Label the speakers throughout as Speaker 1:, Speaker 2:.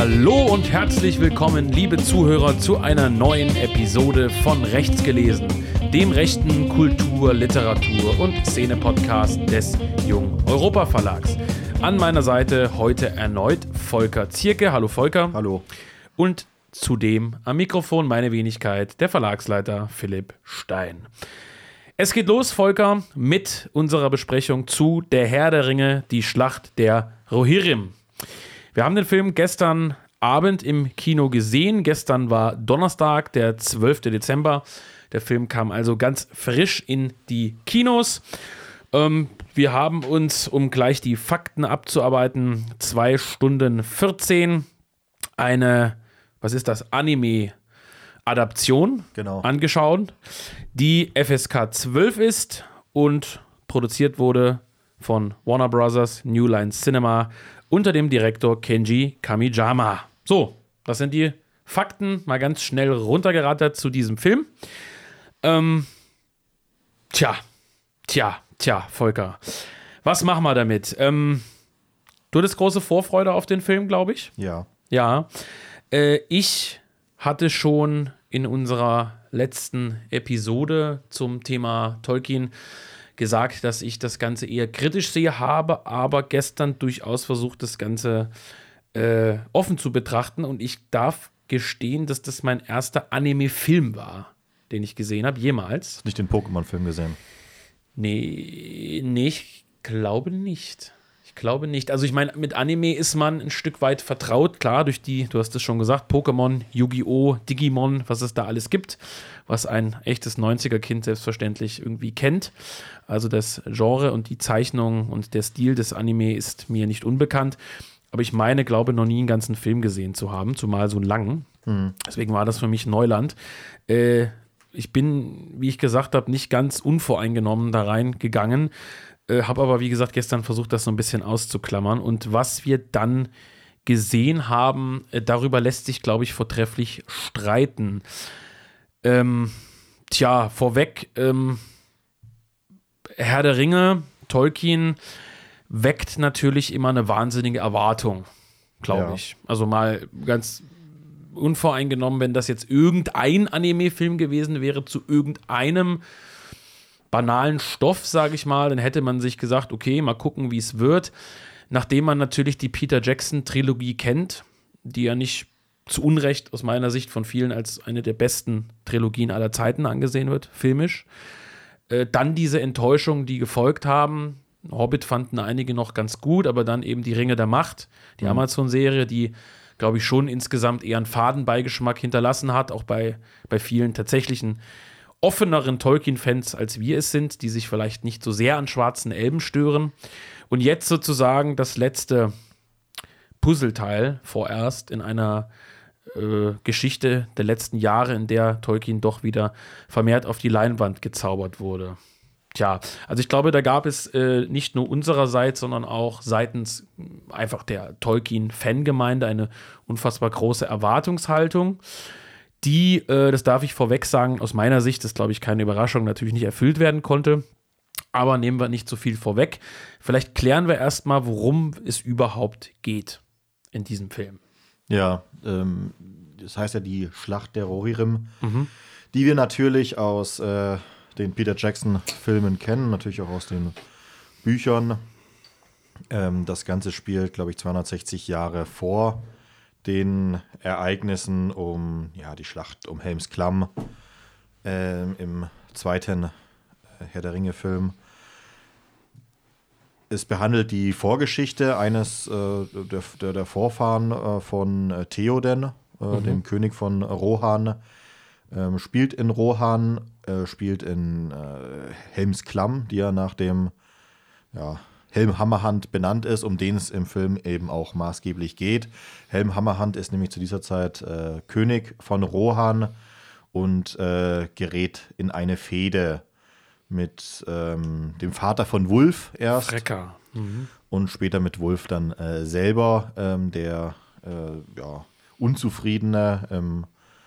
Speaker 1: Hallo und herzlich willkommen, liebe Zuhörer, zu einer neuen Episode von Rechts gelesen, dem rechten Kultur-, Literatur- und Szene-Podcast des Jung Europa Verlags. An meiner Seite heute erneut Volker Zierke. Hallo Volker.
Speaker 2: Hallo.
Speaker 1: Und zudem am Mikrofon meine Wenigkeit, der Verlagsleiter Philipp Stein. Es geht los, Volker, mit unserer Besprechung zu Der Herr der Ringe, die Schlacht der Rohirrim. Wir haben den Film gestern Abend im Kino gesehen. Gestern war Donnerstag, der 12. Dezember. Der Film kam also ganz frisch in die Kinos. Wir haben uns, um gleich die Fakten abzuarbeiten, 2 Stunden 14 eine, was ist das, Anime-Adaption angeschaut, die FSK 12 ist und produziert wurde von Warner Bros. New Line Cinema unter dem Direktor Kenji Kamiyama. So, das sind die Fakten, mal ganz schnell runtergerattert zu diesem Film. Tja, Volker, was machen wir damit? Du hattest große Vorfreude auf den Film, glaube ich.
Speaker 2: Ja.
Speaker 1: Ja, ich hatte schon in unserer letzten Episode zum Thema Tolkien gesagt, dass ich das Ganze eher kritisch sehe, habe aber gestern durchaus versucht, das Ganze offen zu betrachten, und ich darf gestehen, dass das mein erster Anime-Film war, den ich gesehen habe, jemals.
Speaker 2: Nicht den Pokémon-Film gesehen?
Speaker 1: Nee, ich glaube nicht. Also ich meine, mit Anime ist man ein Stück weit vertraut, klar, durch die, du hast es schon gesagt, Pokémon, Yu-Gi-Oh!, Digimon, was es da alles gibt, was ein echtes 90er-Kind selbstverständlich irgendwie kennt. Also das Genre und die Zeichnung und der Stil des Anime ist mir nicht unbekannt. Aber ich glaube, noch nie einen ganzen Film gesehen zu haben, zumal so einen langen. Deswegen war das für mich Neuland. Ich bin, wie ich gesagt habe, nicht ganz unvoreingenommen da reingegangen. Habe aber, wie gesagt, gestern versucht, das so ein bisschen auszuklammern. Und was wir dann gesehen haben, darüber lässt sich, glaube ich, vortrefflich streiten. Vorweg, Herr der Ringe, Tolkien, weckt natürlich immer eine wahnsinnige Erwartung, glaube ich. Also mal ganz unvoreingenommen, wenn das jetzt irgendein Anime-Film gewesen wäre zu irgendeinem banalen Stoff, sage ich mal, dann hätte man sich gesagt, okay, mal gucken, wie es wird. Nachdem man natürlich die Peter Jackson-Trilogie kennt, die ja nicht zu Unrecht aus meiner Sicht von vielen als eine der besten Trilogien aller Zeiten angesehen wird, filmisch. Dann diese Enttäuschungen, die gefolgt haben. Hobbit fanden einige noch ganz gut, aber dann eben die Ringe der Macht, die Amazon-Serie, die, glaube ich, schon insgesamt eher einen Fadenbeigeschmack hinterlassen hat, auch bei vielen tatsächlichen offeneren Tolkien-Fans, als wir es sind, die sich vielleicht nicht so sehr an schwarzen Elben stören. Und jetzt sozusagen das letzte Puzzleteil vorerst in einer Geschichte der letzten Jahre, in der Tolkien doch wieder vermehrt auf die Leinwand gezaubert wurde. Tja, also ich glaube, da gab es nicht nur unsererseits, sondern auch seitens einfach der Tolkien-Fangemeinde eine unfassbar große Erwartungshaltung, die, das darf ich vorweg sagen, aus meiner Sicht, das ist, glaube ich, keine Überraschung, natürlich nicht erfüllt werden konnte. Aber nehmen wir nicht so viel vorweg. Vielleicht klären wir erstmal, worum es überhaupt geht in diesem Film.
Speaker 2: Ja, das heißt ja die Schlacht der Rohirrim, die wir natürlich aus den Peter Jackson-Filmen kennen, natürlich auch aus den Büchern. Das Ganze spielt, glaube ich, 260 Jahre vor den Ereignissen um die Schlacht um Helms Klamm im zweiten Herr der Ringe-Film. Es behandelt die Vorgeschichte eines der Vorfahren von Theoden, dem König von Rohan. Spielt in Rohan, spielt in Helms Klamm, die ja nach dem Helm Hammerhand benannt ist, um den es im Film eben auch maßgeblich geht. Helm Hammerhand ist nämlich zu dieser Zeit König von Rohan und gerät in eine Fehde mit dem Vater von Wulf erst.
Speaker 1: Frecker.
Speaker 2: Und später mit Wulf dann selber, der Unzufriedene im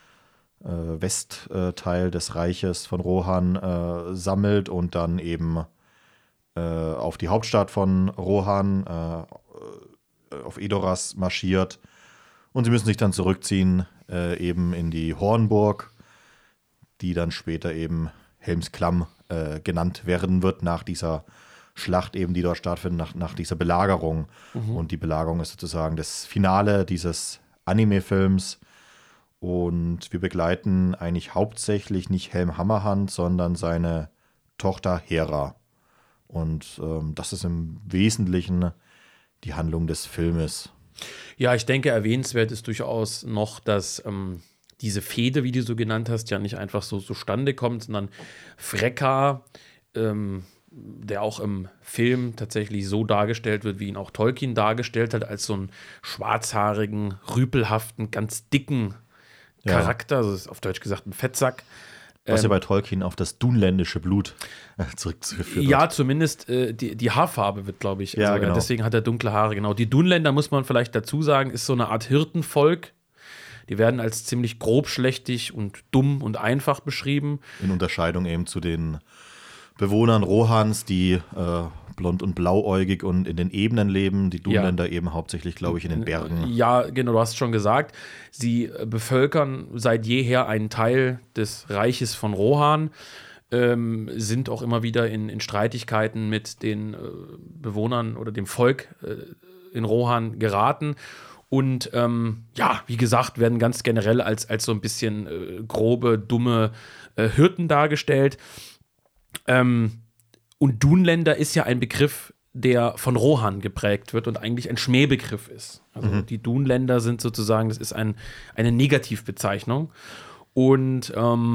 Speaker 2: Westteil des Reiches von Rohan sammelt und dann eben auf die Hauptstadt von Rohan, auf Edoras marschiert Und sie müssen sich dann zurückziehen, eben in die Hornburg, die dann später eben Helmsklamm genannt werden wird, nach dieser Schlacht eben, die dort stattfindet, nach dieser Belagerung. Und die Belagerung ist sozusagen das Finale dieses Anime-Films. Und wir begleiten eigentlich hauptsächlich nicht Helm Hammerhand, sondern seine Tochter Hera. Und das ist im Wesentlichen die Handlung des Filmes.
Speaker 1: Ja, ich denke, erwähnenswert ist durchaus noch, dass diese Fehde, wie du so genannt hast, ja nicht einfach so zustande kommt, sondern Freka, der auch im Film tatsächlich so dargestellt wird, wie ihn auch Tolkien dargestellt hat, als so einen schwarzhaarigen, rüpelhaften, ganz dicken Charakter, also ist auf Deutsch gesagt ein Fettsack.
Speaker 2: Was ja bei Tolkien auf das dunländische Blut zurückzuführen wird.
Speaker 1: Ja, zumindest die Haarfarbe wird, glaube ich.
Speaker 2: Ja, genau.
Speaker 1: Deswegen hat er dunkle Haare, genau. Die Dunländer, muss man vielleicht dazu sagen, ist so eine Art Hirtenvolk. Die werden als ziemlich grobschlächtig und dumm und einfach beschrieben.
Speaker 2: In Unterscheidung eben zu den Bewohnern Rohans, die blond und blauäugig und in den Ebenen leben. Die Dunländer eben hauptsächlich, glaube ich, in den Bergen.
Speaker 1: Ja, genau, du hast es schon gesagt. Sie bevölkern seit jeher einen Teil des Reiches von Rohan, sind auch immer wieder in Streitigkeiten mit den Bewohnern oder dem Volk in Rohan geraten. Und wie gesagt, werden ganz generell als so ein bisschen grobe, dumme Hirten dargestellt. Und Dunländer ist ja ein Begriff, der von Rohan geprägt wird und eigentlich ein Schmähbegriff ist. Also die Dunländer sind sozusagen, das ist eine Negativbezeichnung. Und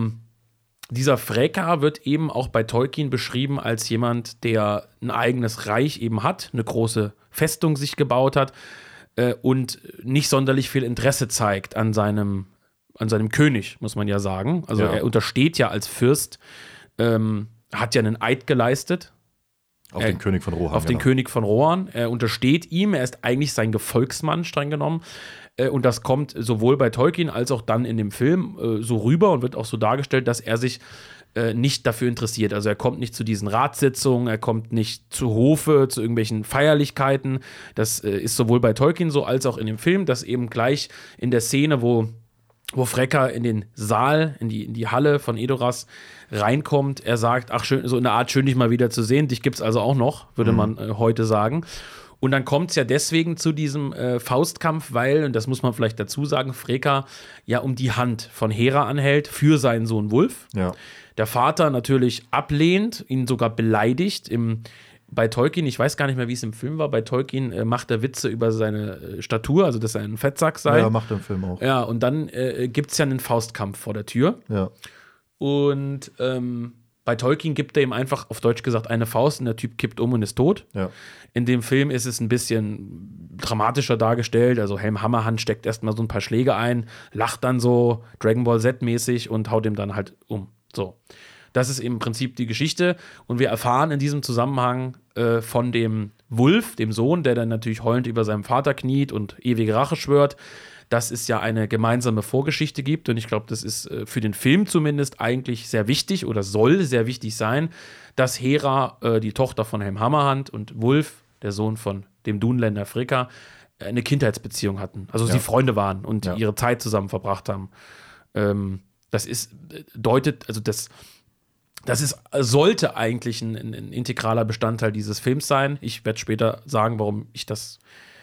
Speaker 1: dieser Freka wird eben auch bei Tolkien beschrieben als jemand, der ein eigenes Reich eben hat, eine große Festung sich gebaut hat und nicht sonderlich viel Interesse zeigt an seinem König, muss man ja sagen. Also er untersteht ja als Fürst, hat ja einen Eid geleistet.
Speaker 2: Auf den König von Rohan.
Speaker 1: Auf den König von Rohan. Er untersteht ihm, er ist eigentlich sein Gefolgsmann, streng genommen. Und das kommt sowohl bei Tolkien als auch dann in dem Film so rüber und wird auch so dargestellt, dass er sich nicht dafür interessiert. Also er kommt nicht zu diesen Ratssitzungen, er kommt nicht zu Hofe, zu irgendwelchen Feierlichkeiten. Das ist sowohl bei Tolkien so als auch in dem Film, dass eben gleich in der Szene, wo Freka in den Saal, in die Halle von Edoras reinkommt, er sagt, ach schön, so in der Art, schön dich mal wieder zu sehen, dich gibt's also auch noch, würde man heute sagen. Und dann kommt es ja deswegen zu diesem Faustkampf, weil, und das muss man vielleicht dazu sagen, Freka ja um die Hand von Hera anhält für seinen Sohn Wulf.
Speaker 2: Ja.
Speaker 1: Der Vater natürlich ablehnt, ihn sogar beleidigt. Bei Tolkien, ich weiß gar nicht mehr, wie es im Film war, bei Tolkien macht er Witze über seine Statur, also dass er ein Fettsack sei.
Speaker 2: Ja, macht er im Film auch.
Speaker 1: Ja, und dann gibt es ja einen Faustkampf vor der Tür.
Speaker 2: Ja.
Speaker 1: Und bei Tolkien gibt er ihm einfach, auf Deutsch gesagt, eine Faust und der Typ kippt um und ist tot.
Speaker 2: Ja.
Speaker 1: In dem Film ist es ein bisschen dramatischer dargestellt. Also Helm Hammerhand steckt erstmal so ein paar Schläge ein, lacht dann so Dragon Ball Z-mäßig und haut ihm dann halt um. So. Das ist im Prinzip die Geschichte. Und wir erfahren in diesem Zusammenhang von dem Wulf, dem Sohn, der dann natürlich heulend über seinem Vater kniet und ewige Rache schwört, dass es ja eine gemeinsame Vorgeschichte gibt. Und ich glaube, das ist für den Film zumindest eigentlich sehr wichtig oder soll sehr wichtig sein, dass Hera, die Tochter von Helm Hammerhand, und Wulf, der Sohn von dem Dunländer Freka, eine Kindheitsbeziehung hatten. Also sie Freunde waren und ihre Zeit zusammen verbracht haben. Das sollte eigentlich ein integraler Bestandteil dieses Films sein. Ich werde später sagen, warum das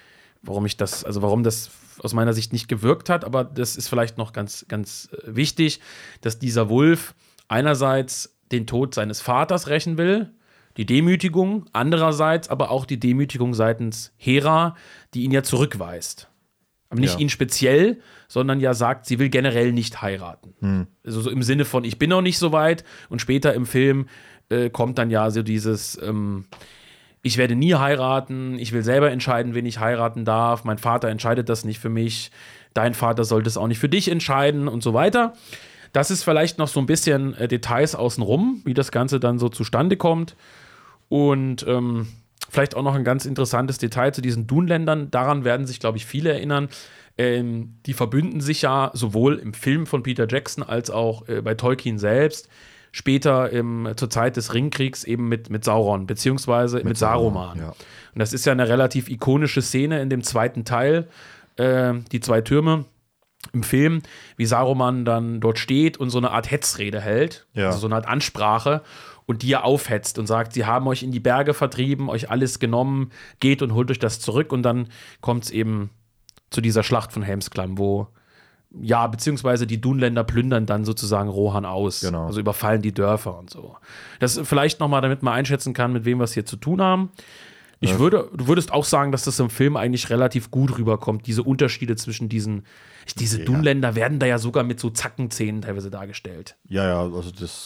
Speaker 1: aus meiner Sicht nicht gewirkt hat, aber das ist vielleicht noch ganz, ganz wichtig, dass dieser Wulf einerseits den Tod seines Vaters rächen will, die Demütigung, andererseits aber auch die Demütigung seitens Hera, die ihn ja zurückweist. Aber nicht ihn speziell, sondern ja sagt, sie will generell nicht heiraten. Also so im Sinne von, ich bin noch nicht so weit. Und später im Film kommt dann ja so dieses, ich werde nie heiraten, ich will selber entscheiden, wen ich heiraten darf. Mein Vater entscheidet das nicht für mich. Dein Vater sollte es auch nicht für dich entscheiden und so weiter. Das ist vielleicht noch so ein bisschen Details außenrum, wie das Ganze dann so zustande kommt. Und vielleicht auch noch ein ganz interessantes Detail zu diesen Dunländern. Daran werden sich, glaube ich, viele erinnern. Die verbünden sich ja sowohl im Film von Peter Jackson als auch bei Tolkien selbst. Später zur Zeit des Ringkriegs eben mit Sauron, beziehungsweise mit Saruman.
Speaker 2: Ja.
Speaker 1: Und das ist ja eine relativ ikonische Szene in dem zweiten Teil, die 2 Türme im Film, wie Saruman dann dort steht und so eine Art Hetzrede hält, also so eine Art Ansprache und die er aufhetzt und sagt, sie haben euch in die Berge vertrieben, euch alles genommen, geht und holt euch das zurück und dann kommt es eben zu dieser Schlacht von Helmsklamm, wo beziehungsweise die Dunländer plündern dann sozusagen Rohan aus, also überfallen die Dörfer und so. Das vielleicht nochmal, damit man einschätzen kann, mit wem wir es hier zu tun haben. Du würdest auch sagen, dass das im Film eigentlich relativ gut rüberkommt, diese Unterschiede zwischen diese Dunländer werden da ja sogar mit so Zackenzähnen teilweise dargestellt.
Speaker 2: Ja, also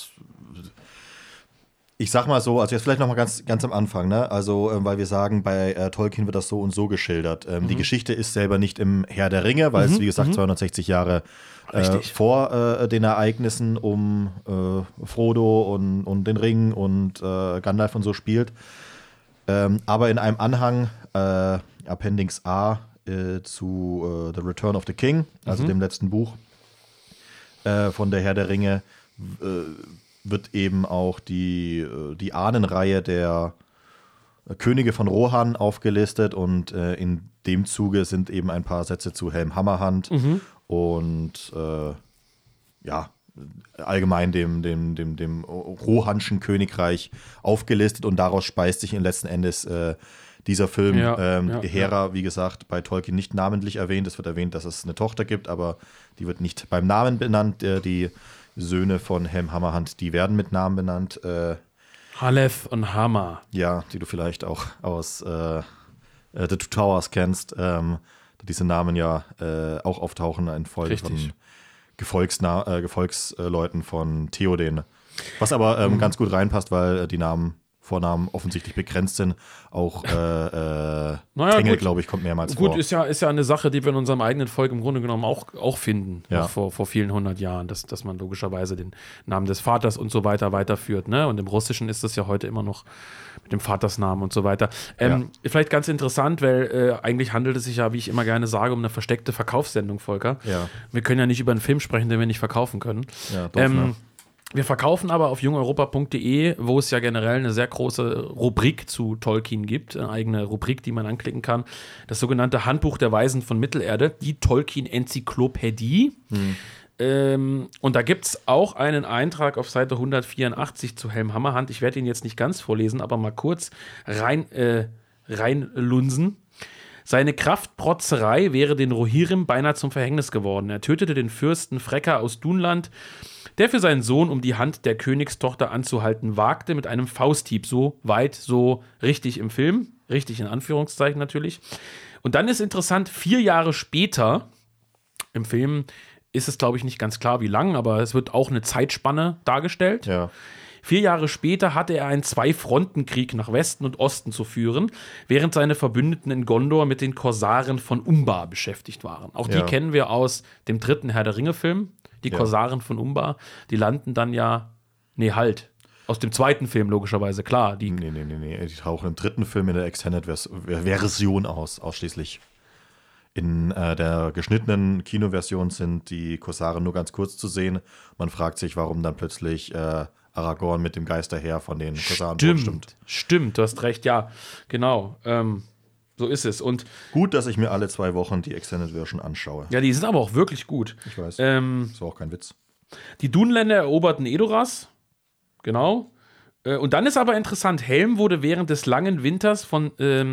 Speaker 2: ich sag mal so, also jetzt vielleicht noch mal ganz am Anfang, ne? Also, weil wir sagen, bei Tolkien wird das so und so geschildert. Die Geschichte ist selber nicht im Herr der Ringe, weil es, wie gesagt, 260 Jahre vor den Ereignissen um Frodo und den Ring und Gandalf und so spielt. Aber in einem Anhang, Appendix A, zu The Return of the King, also dem letzten Buch von der Herr der Ringe, wird eben auch die Ahnenreihe der Könige von Rohan aufgelistet und in dem Zuge sind eben ein paar Sätze zu Helm Hammerhand und allgemein dem Rohanschen Königreich aufgelistet und daraus speist sich letzten Endes dieser Film. Hera, wie gesagt, bei Tolkien nicht namentlich erwähnt. Es wird erwähnt, dass es eine Tochter gibt, aber die wird nicht beim Namen benannt. Die Söhne von Helm Hammerhand, die werden mit Namen benannt.
Speaker 1: Halef und Hammer.
Speaker 2: Ja, die du vielleicht auch aus The Two Towers kennst. Diese Namen auch auftauchen in Folge von Gefolgsleuten von Theoden. Was aber ganz gut reinpasst, weil die Vornamen offensichtlich begrenzt sind. Auch Tengel, glaube ich, kommt mehrmals vor.
Speaker 1: Gut, ist ja eine Sache, die wir in unserem eigenen Volk im Grunde genommen auch finden, vor vielen 100 Jahren, dass man logischerweise den Namen des Vaters und so weiter weiterführt. Ne? Und im Russischen ist das ja heute immer noch mit dem Vatersnamen und so weiter. Vielleicht ganz interessant, weil eigentlich handelt es sich ja, wie ich immer gerne sage, um eine versteckte Verkaufssendung, Volker.
Speaker 2: Ja.
Speaker 1: Wir können ja nicht über einen Film sprechen, den wir nicht verkaufen können.
Speaker 2: Ja, doof, ne?
Speaker 1: Wir verkaufen aber auf jungeuropa.de, wo es ja generell eine sehr große Rubrik zu Tolkien gibt, eine eigene Rubrik, die man anklicken kann, das sogenannte Handbuch der Weisen von Mittelerde, die Tolkien-Enzyklopädie. Und da gibt es auch einen Eintrag auf Seite 184 zu Helm Hammerhand. Ich werde ihn jetzt nicht ganz vorlesen, aber mal kurz reinlunsen. Seine Kraftprotzerei wäre den Rohirrim beinahe zum Verhängnis geworden. Er tötete den Fürsten Frecker aus Dunland, der für seinen Sohn, um die Hand der Königstochter anzuhalten wagte, mit einem Fausthieb. So weit, so richtig im Film. Richtig in Anführungszeichen natürlich. Und dann ist interessant, 4 Jahre später im Film ist es, glaube ich, nicht ganz klar, wie lang, aber es wird auch eine Zeitspanne dargestellt.
Speaker 2: Ja.
Speaker 1: 4 Jahre später hatte er einen 2-Fronten-Krieg nach Westen und Osten zu führen, während seine Verbündeten in Gondor mit den Korsaren von Umbar beschäftigt waren. Auch die kennen wir aus dem 3. Herr der Ringe-Film. Die Korsaren von Umbar, die landen dann aus dem 2. Film logischerweise, klar. Nee.
Speaker 2: Die tauchen im 3. Film in der Extended-Version ausschließlich. In der geschnittenen Kinoversion sind die Korsaren nur ganz kurz zu sehen. Man fragt sich, warum dann plötzlich Aragorn mit dem Geisterheer von den Korsaren stimmt.
Speaker 1: Stimmt, du hast recht, ja, genau. So ist es. Und
Speaker 2: gut, dass ich mir alle 2 Wochen die Extended Version anschaue.
Speaker 1: Ja, die sind aber auch wirklich gut.
Speaker 2: Ich weiß. Das war auch kein Witz.
Speaker 1: Die Dunländer eroberten Edoras. Genau. Und dann ist aber interessant, Helm wurde während des langen Winters von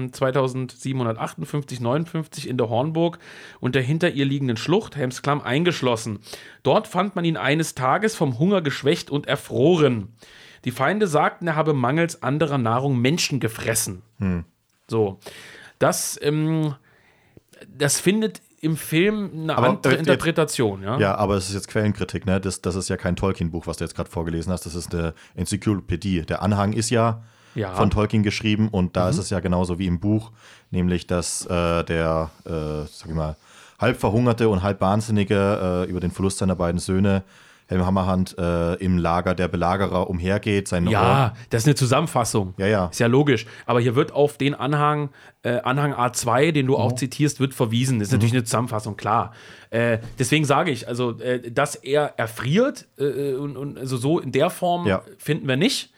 Speaker 1: 2758-59 in der Hornburg und der hinter ihr liegenden Schlucht, Helmsklamm, eingeschlossen. Dort fand man ihn eines Tages vom Hunger geschwächt und erfroren. Die Feinde sagten, er habe mangels anderer Nahrung Menschen gefressen. So. Das findet im Film eine andere Interpretation. Ja,
Speaker 2: aber es ist jetzt Quellenkritik, ne? Das ist ja kein Tolkien-Buch, was du jetzt gerade vorgelesen hast. Das ist eine Enzyklopädie. Der Anhang ist ja von Tolkien geschrieben und da ist es ja genauso wie im Buch, nämlich dass der, sag ich mal, halb verhungerte und halb Wahnsinnige über den Verlust seiner beiden Söhne Helm Hammerhand im Lager der Belagerer umhergeht. Das
Speaker 1: ist eine Zusammenfassung.
Speaker 2: Ja.
Speaker 1: Ist ja logisch. Aber hier wird auf den Anhang A2, den du auch zitierst, wird verwiesen. Das ist natürlich eine Zusammenfassung, klar. Deswegen sage ich, also, dass er erfriert und also so in der Form finden wir nicht.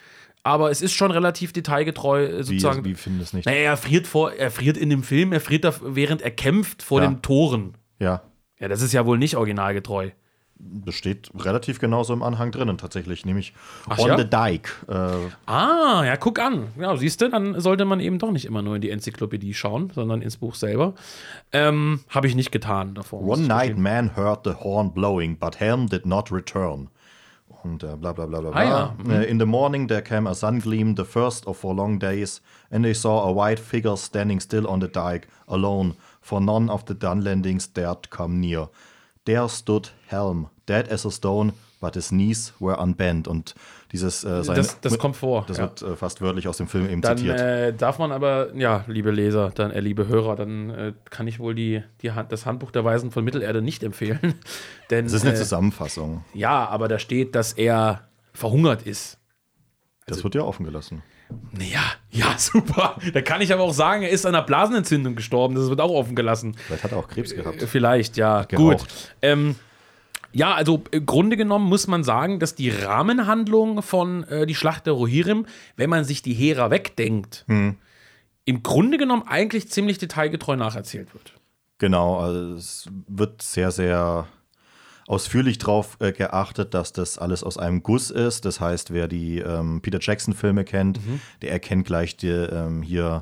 Speaker 1: aber es ist schon relativ detailgetreu sozusagen.
Speaker 2: Wie finden das nicht?
Speaker 1: Naja, er friert in dem Film, er friert während er kämpft vor den Toren.
Speaker 2: Ja.
Speaker 1: Ja, das ist ja wohl nicht originalgetreu.
Speaker 2: Das steht relativ genauso im Anhang drinnen tatsächlich, nämlich
Speaker 1: Ach,
Speaker 2: on
Speaker 1: ja?
Speaker 2: the dike.
Speaker 1: Ja, guck an. Ja, siehst du, dann sollte man eben doch nicht immer nur in die Enzyklopädie schauen, sondern ins Buch selber. Habe ich nicht getan davor.
Speaker 2: One night man heard the horn blowing, but Helm did not return. Und bla bla bla bla bla. In the morning there came a sun gleam, the first of 4 long days, and they saw a white figure standing still on the dike, alone, for none of the Dunlandings dared come near. There stood Helm, dead as a stone, but his knees were unbent. Und dieses
Speaker 1: das kommt vor.
Speaker 2: Das wird fast wörtlich aus dem Film eben
Speaker 1: dann,
Speaker 2: zitiert.
Speaker 1: Darf man aber, ja, liebe Leser, liebe Hörer, dann kann ich wohl das Handbuch der Weisen von Mittelerde nicht empfehlen. Denn,
Speaker 2: das ist eine Zusammenfassung.
Speaker 1: Ja, aber da steht, dass er verhungert ist.
Speaker 2: Das wird ja offen gelassen.
Speaker 1: Ja, super. Da kann ich aber auch sagen, er ist an einer Blasenentzündung gestorben. Das wird auch offen gelassen.
Speaker 2: Vielleicht hat er auch Krebs gehabt.
Speaker 1: Vielleicht, ja.
Speaker 2: Geraucht.
Speaker 1: Gut. Ja, also im Grunde genommen muss man sagen, dass die Rahmenhandlung von die Schlacht der Rohirrim, wenn man sich die Hera wegdenkt, im Grunde genommen eigentlich ziemlich detailgetreu nacherzählt wird.
Speaker 2: Genau, also es wird sehr, sehr ausführlich darauf geachtet, dass das alles aus einem Guss ist. Das heißt, wer die Peter Jackson-Filme kennt, der erkennt gleich die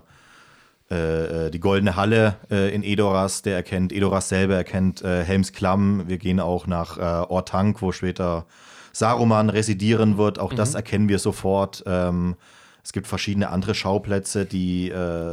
Speaker 2: Goldene Halle in Edoras, der erkennt Edoras selber, erkennt Helms Klamm. Wir gehen auch nach Orthanc, wo später Saruman residieren wird. Auch das erkennen wir sofort. Es gibt verschiedene andere Schauplätze, die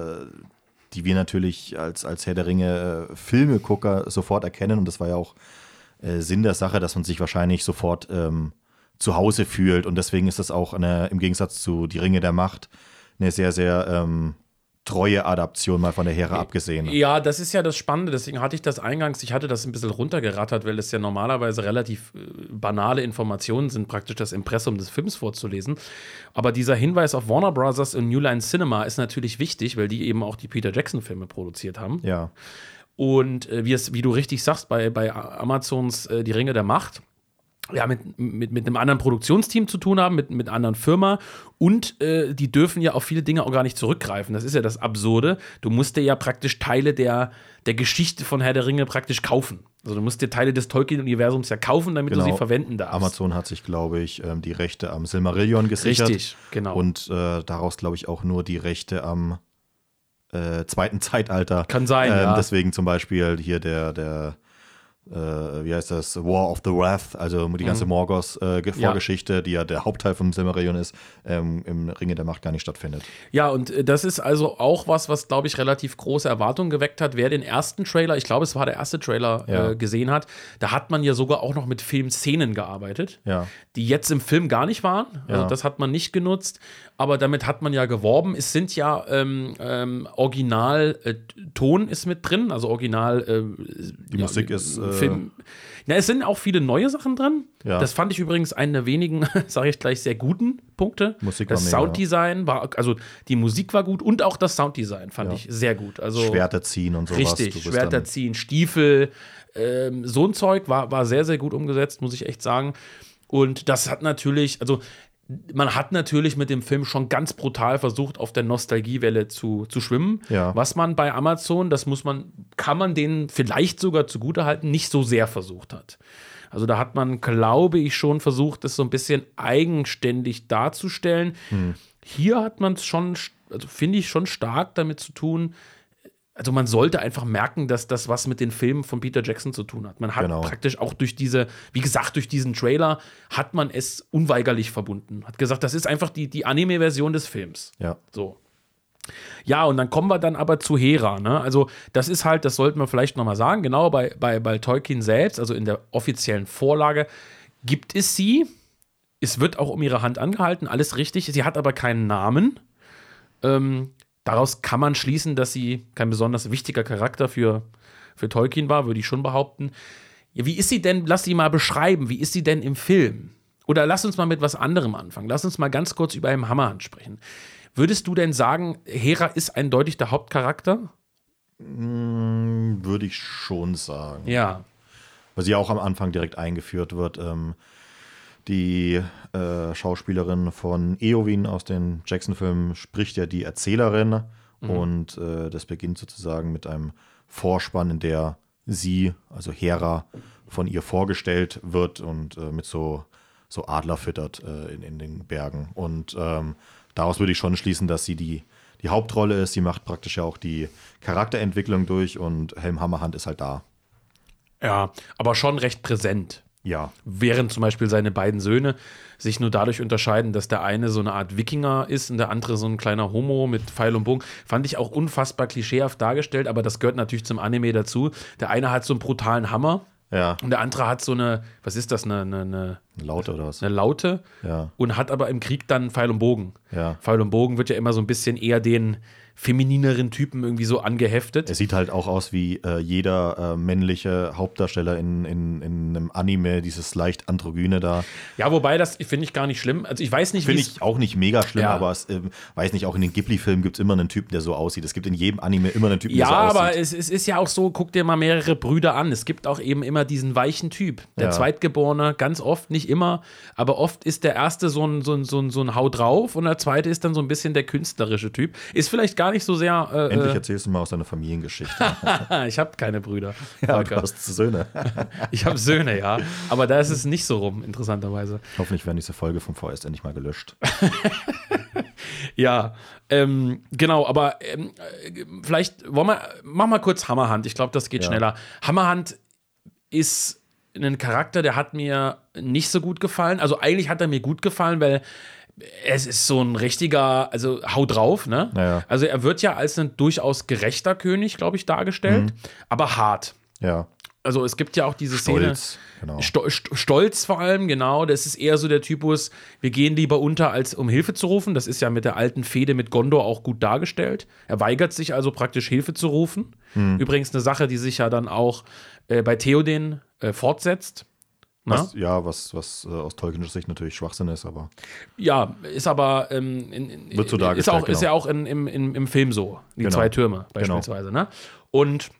Speaker 2: wir natürlich als Herr der Ringe Filmegucker sofort erkennen. Und das war ja auch Sinn der Sache, dass man sich wahrscheinlich sofort zu Hause fühlt. Und deswegen ist das auch im Gegensatz zu Die Ringe der Macht eine sehr, sehr treue Adaption, mal von der Hera abgesehen.
Speaker 1: Ja, das ist ja das Spannende. Deswegen hatte ich das eingangs, ich hatte das ein bisschen runtergerattert, weil es ja normalerweise relativ banale Informationen sind, praktisch das Impressum des Films vorzulesen. Aber dieser Hinweis auf Warner Brothers und New Line Cinema ist natürlich wichtig, weil die eben auch die Peter Jackson-Filme produziert haben.
Speaker 2: Ja.
Speaker 1: Und wie du richtig sagst, bei Amazons Die Ringe der Macht, ja, mit einem anderen Produktionsteam zu tun haben, mit einer anderen Firma. Und die dürfen ja auf viele Dinge auch gar nicht zurückgreifen. Das ist ja das Absurde. Du musst dir ja praktisch Teile der Geschichte von Herr der Ringe praktisch kaufen. Also du musst dir Teile des Tolkien-Universums ja kaufen, damit du sie verwenden darfst.
Speaker 2: Amazon hat sich, glaube ich, die Rechte am Silmarillion gesichert.
Speaker 1: Richtig, genau.
Speaker 2: Und daraus, glaube ich, auch nur die Rechte am zweiten Zeitalter.
Speaker 1: Kann sein, ja.
Speaker 2: Deswegen zum Beispiel hier der wie heißt das, War of the Wrath, also die ganze Morgoth-Vorgeschichte, die ja der Hauptteil vom Silmarillion ist, im Ringe der Macht gar nicht stattfindet.
Speaker 1: Ja, und das ist also auch was glaube ich, relativ große Erwartungen geweckt hat. Wer den ersten Trailer, ich glaube, es war der erste Trailer, gesehen hat, da hat man ja sogar auch noch mit Filmszenen gearbeitet, die jetzt im Film gar nicht waren. Also das hat man nicht genutzt, aber damit hat man ja geworben. Es sind ja Original-Ton ist mit drin, also Original
Speaker 2: die Musik ist
Speaker 1: Film. Ja, es sind auch viele neue Sachen drin.
Speaker 2: Ja.
Speaker 1: Das fand ich übrigens einen der wenigen, sage ich gleich, sehr guten Punkte.
Speaker 2: Musik
Speaker 1: das Sounddesign war, also die Musik war gut und auch das Sounddesign fand ich sehr gut. Also
Speaker 2: Schwerter ziehen und sowas.
Speaker 1: Richtig, Schwerter ziehen, Stiefel, so ein Zeug war sehr, sehr gut umgesetzt, muss ich echt sagen. Und das hat natürlich, also man hat natürlich mit dem Film schon ganz brutal versucht, auf der Nostalgiewelle zu schwimmen.
Speaker 2: Ja.
Speaker 1: Was man bei Amazon, kann man denen vielleicht sogar zugutehalten, nicht so sehr versucht hat. Also da hat man, glaube ich, schon versucht, das so ein bisschen eigenständig darzustellen. Hier hat man es schon, also finde ich, schon stark damit zu tun. Also man sollte einfach merken, dass das was mit den Filmen von Peter Jackson zu tun hat. Man hat praktisch auch durch diesen Trailer hat man es unweigerlich verbunden. Hat gesagt, das ist einfach die Anime-Version des Films.
Speaker 2: Ja.
Speaker 1: So. Ja, und dann kommen wir dann aber zu Hera. Ne? Also das ist halt, das sollten wir vielleicht nochmal sagen, genau bei Tolkien selbst, also in der offiziellen Vorlage, gibt es sie. Es wird auch um ihre Hand angehalten, alles richtig. Sie hat aber keinen Namen. Daraus kann man schließen, dass sie kein besonders wichtiger Charakter für Tolkien war, würde ich schon behaupten. Ja, wie ist sie denn, lass sie mal beschreiben, wie ist sie denn im Film? Oder lass uns mal mit was anderem anfangen. Lass uns mal ganz kurz über Im Hammerhand sprechen. Würdest du denn sagen, Hera ist eindeutig der Hauptcharakter?
Speaker 2: Würde ich schon sagen.
Speaker 1: Ja.
Speaker 2: Weil sie auch am Anfang direkt eingeführt wird. Die Schauspielerin von Eowyn aus den Jackson-Filmen spricht ja die Erzählerin. Und das beginnt sozusagen mit einem Vorspann, in der sie, also Hera, von ihr vorgestellt wird und mit so Adler füttert in den Bergen. Und daraus würde ich schon schließen, dass sie die Hauptrolle ist. Sie macht praktisch ja auch die Charakterentwicklung durch und Helm Hammerhand ist halt da.
Speaker 1: Ja, aber schon recht präsent.
Speaker 2: Ja.
Speaker 1: Während zum Beispiel seine beiden Söhne sich nur dadurch unterscheiden, dass der eine so eine Art Wikinger ist und der andere so ein kleiner Homo mit Pfeil und Bogen. Fand ich auch unfassbar klischeehaft dargestellt, aber das gehört natürlich zum Anime dazu. Der eine hat so einen brutalen Hammer und der andere hat so eine, was ist das, eine
Speaker 2: Laute oder was?
Speaker 1: Eine Laute und hat aber im Krieg dann Pfeil und Bogen.
Speaker 2: Ja.
Speaker 1: Pfeil und Bogen wird ja immer so ein bisschen eher den feminineren Typen irgendwie so angeheftet.
Speaker 2: Er sieht halt auch aus wie jeder männliche Hauptdarsteller in einem Anime, dieses leicht androgyne da.
Speaker 1: Ja, wobei das finde ich gar nicht schlimm. Also ich weiß nicht,
Speaker 2: Finde ich auch nicht mega schlimm,
Speaker 1: Ja.
Speaker 2: aber weiß nicht, auch in den Ghibli-Filmen gibt es immer einen Typen, der so aussieht. Es gibt in jedem Anime immer einen Typen, der so
Speaker 1: Ja,
Speaker 2: aussieht.
Speaker 1: aber es ist ja auch so, guck dir mal mehrere Brüder an. Es gibt auch eben immer diesen weichen Typ. Der Zweitgeborene, ganz oft, nicht immer, aber oft ist der erste so ein Hau drauf und der zweite ist dann so ein bisschen der künstlerische Typ. Ist vielleicht gar nicht so sehr.
Speaker 2: Endlich erzählst du mal aus deiner Familiengeschichte.
Speaker 1: Ich habe keine Brüder.
Speaker 2: Ja, du hast Söhne.
Speaker 1: Ich habe Söhne, ja. Aber da ist es nicht so rum, interessanterweise.
Speaker 2: Hoffentlich werden diese Folge vom VS endlich mal gelöscht.
Speaker 1: Ja, genau, aber vielleicht mach mal kurz Hammerhand. Ich glaube, das geht schneller. Hammerhand ist ein Charakter, der hat mir nicht so gut gefallen. Also eigentlich hat er mir gut gefallen, weil es ist so ein richtiger, also hau drauf, ne?
Speaker 2: Ja.
Speaker 1: Also er wird ja als ein durchaus gerechter König, glaube ich, dargestellt, aber hart.
Speaker 2: Ja.
Speaker 1: Also es gibt ja auch diese
Speaker 2: Stolz,
Speaker 1: Szene,
Speaker 2: genau.
Speaker 1: Stolz vor allem, genau, das ist eher so der Typus, wir gehen lieber unter, als um Hilfe zu rufen. Das ist ja mit der alten Fehde mit Gondor auch gut dargestellt. Er weigert sich also praktisch Hilfe zu rufen. Übrigens eine Sache, die sich ja dann auch bei Theoden fortsetzt.
Speaker 2: Was aus Tolkiens Sicht natürlich Schwachsinn ist, aber.
Speaker 1: Ja, ist aber
Speaker 2: wird so dargestellt,
Speaker 1: ist ja auch im Film so, die zwei Türme beispielsweise. Ne? Und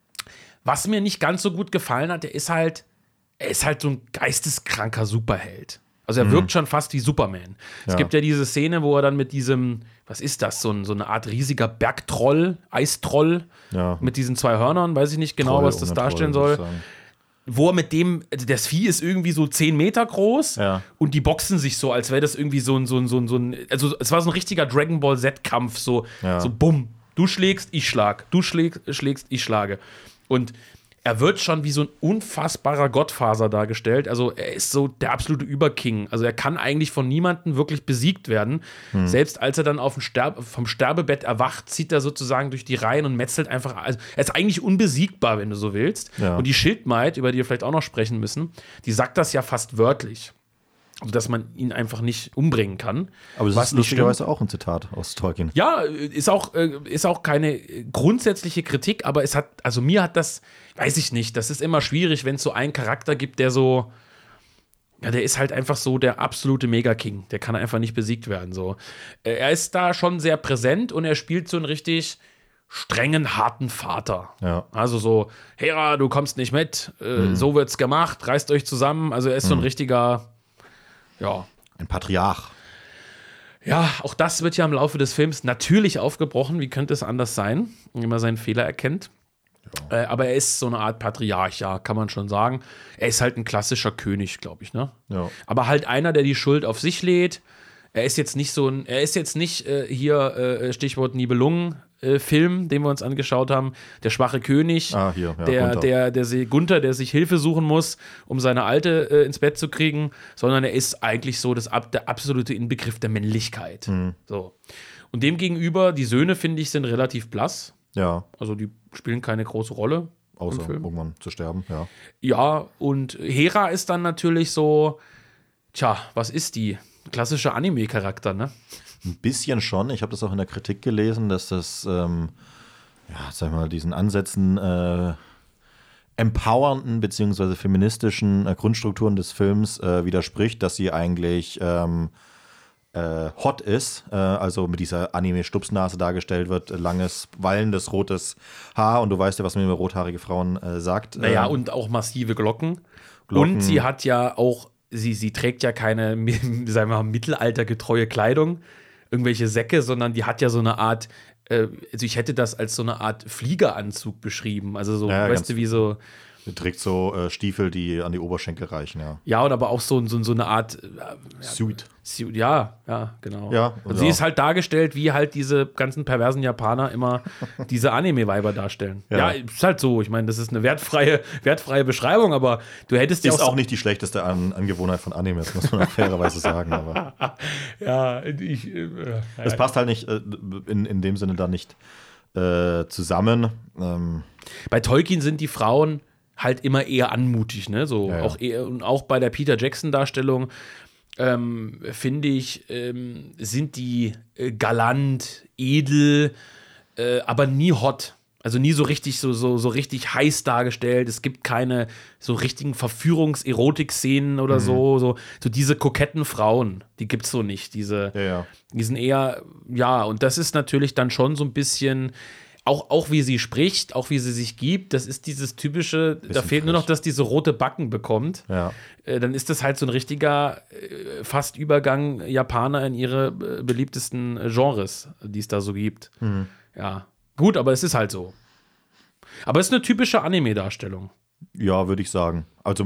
Speaker 1: was mir nicht ganz so gut gefallen hat, er ist halt so ein geisteskranker Superheld. Also er wirkt schon fast wie Superman. Es gibt ja diese Szene, wo er dann mit diesem, was ist das, so eine Art riesiger Bergtroll, Eistroll, mit diesen zwei Hörnern, weiß ich nicht genau,
Speaker 2: Troll,
Speaker 1: was das darstellen
Speaker 2: Troll,
Speaker 1: soll. Wo er mit dem, das Vieh ist irgendwie so 10 Meter groß und die boxen sich so, als wäre das irgendwie so ein, also es war so ein richtiger Dragon Ball Z-Kampf, so bumm, du schlägst, ich schlag, du schlägst, ich schlage. Und er wird schon wie so ein unfassbarer Gottfaser dargestellt. Also er ist so der absolute Überking. Also er kann eigentlich von niemandem wirklich besiegt werden. Selbst als er dann vom Sterbebett erwacht, zieht er sozusagen durch die Reihen und metzelt einfach. Also er ist eigentlich unbesiegbar, wenn du so willst.
Speaker 2: Ja.
Speaker 1: Und die Schildmaid, über die wir vielleicht auch noch sprechen müssen, die sagt das ja fast wörtlich. Also, dass man ihn einfach nicht umbringen kann.
Speaker 2: Aber das ist lustigerweise auch ein Zitat aus Tolkien.
Speaker 1: Ja, ist auch keine grundsätzliche Kritik, aber mir hat das, weiß ich nicht, das ist immer schwierig, wenn es so einen Charakter gibt, der so, ja, der ist halt einfach so der absolute Mega-King. Der kann einfach nicht besiegt werden. So. Er ist da schon sehr präsent und er spielt so einen richtig strengen, harten Vater.
Speaker 2: Ja.
Speaker 1: Also so, Hera, du kommst nicht mit, so wird's gemacht, reißt euch zusammen. Also er ist so ein richtiger, ja.
Speaker 2: Ein Patriarch.
Speaker 1: Ja, auch das wird ja im Laufe des Films natürlich aufgebrochen. Wie könnte es anders sein, wenn man seinen Fehler erkennt? Ja. Aber er ist so eine Art Patriarch, ja, kann man schon sagen. Er ist halt ein klassischer König, glaube ich, ne?
Speaker 2: Ja.
Speaker 1: Aber halt einer, der die Schuld auf sich lädt. Er ist jetzt nicht Stichwort Nibelungen-Film, den wir uns angeschaut haben, der schwache König, Gunther, der sich Hilfe suchen muss, um seine Alte ins Bett zu kriegen, sondern er ist eigentlich so der absolute Inbegriff der Männlichkeit. So. Und demgegenüber, die Söhne, finde ich, sind relativ blass.
Speaker 2: Ja.
Speaker 1: Also die spielen keine große Rolle.
Speaker 2: Außer irgendwann zu sterben, ja.
Speaker 1: Ja, und Hera ist dann natürlich so, was ist die? Klassischer Anime-Charakter, ne?
Speaker 2: Ein bisschen schon. Ich habe das auch in der Kritik gelesen, dass das, diesen Ansätzen empowernden bzw. feministischen Grundstrukturen des Films widerspricht, dass sie eigentlich hot ist, also mit dieser Anime-Stupsnase dargestellt wird, langes, wallendes, rotes Haar und du weißt ja, was man über rothaarige Frauen sagt.
Speaker 1: Naja, und auch massive Glocken. Und sie hat ja auch sie trägt ja keine, sagen wir mal, mittelaltergetreue Kleidung, irgendwelche Säcke, sondern die hat ja so eine Art, also ich hätte das als so eine Art Fliegeranzug beschrieben. Also so, weißt du, wie so.
Speaker 2: Sie trägt so Stiefel, die an die Oberschenkel reichen, ja.
Speaker 1: Ja, und aber auch so eine Art
Speaker 2: Suit.
Speaker 1: Ja, genau.
Speaker 2: Ja,
Speaker 1: und sie ist halt dargestellt, wie halt diese ganzen perversen Japaner immer diese Anime-Weiber darstellen. Ja, ist halt so. Ich meine, das ist eine wertfreie Beschreibung, aber du hättest ja
Speaker 2: auch nicht die schlechteste Angewohnheit von Animes, muss man auch fairerweise sagen. Aber
Speaker 1: ja,
Speaker 2: es passt halt nicht in dem Sinne da nicht zusammen.
Speaker 1: Bei Tolkien sind die Frauen halt immer eher anmutig, ne? So
Speaker 2: ja.
Speaker 1: Auch bei der Peter Jackson-Darstellung finde ich, sind die galant, edel, aber nie hot. Also nie so richtig so richtig heiß dargestellt. Es gibt keine so richtigen Verführungs-Erotik-Szenen oder so diese koketten Frauen, die gibt's so nicht. Die sind eher, und das ist natürlich dann schon so ein bisschen. Auch wie sie spricht, auch wie sie sich gibt, das ist dieses typische, da fehlt nur noch, dass die so rote Backen bekommt.
Speaker 2: Ja.
Speaker 1: Dann ist das halt so ein richtiger fast Übergang Japaner in ihre beliebtesten Genres, die es da so gibt. Ja, gut, aber es ist halt so. Aber es ist eine typische Anime-Darstellung.
Speaker 2: Ja, würde ich sagen. Also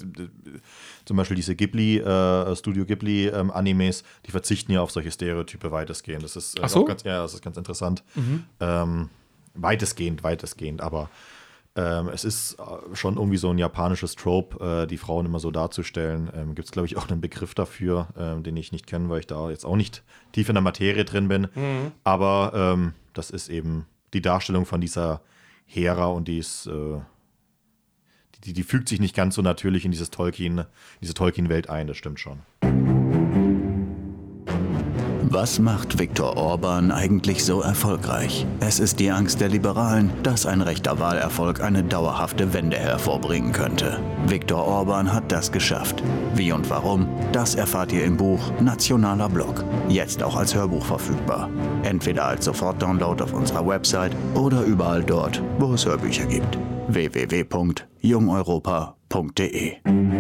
Speaker 2: zum Beispiel diese Studio Ghibli-Animes, die verzichten ja auf solche Stereotype weitestgehend. Das ist, das ist ganz interessant. Weitestgehend, aber es ist schon irgendwie so ein japanisches Trope, die Frauen immer so darzustellen. Gibt es, glaube ich, auch einen Begriff dafür, den ich nicht kenne, weil ich da jetzt auch nicht tief in der Materie drin bin. Aber das ist eben die Darstellung von dieser Hera und die ist, die fügt sich nicht ganz so natürlich in diese Tolkien-Welt ein, das stimmt schon.
Speaker 3: Was macht Viktor Orban eigentlich so erfolgreich? Es ist die Angst der Liberalen, dass ein rechter Wahlerfolg eine dauerhafte Wende hervorbringen könnte. Viktor Orban hat das geschafft. Wie und warum, das erfahrt ihr im Buch Nationaler Block. Jetzt auch als Hörbuch verfügbar. Entweder als Sofortdownload auf unserer Website oder überall dort, wo es Hörbücher gibt. www.jungeuropa.de.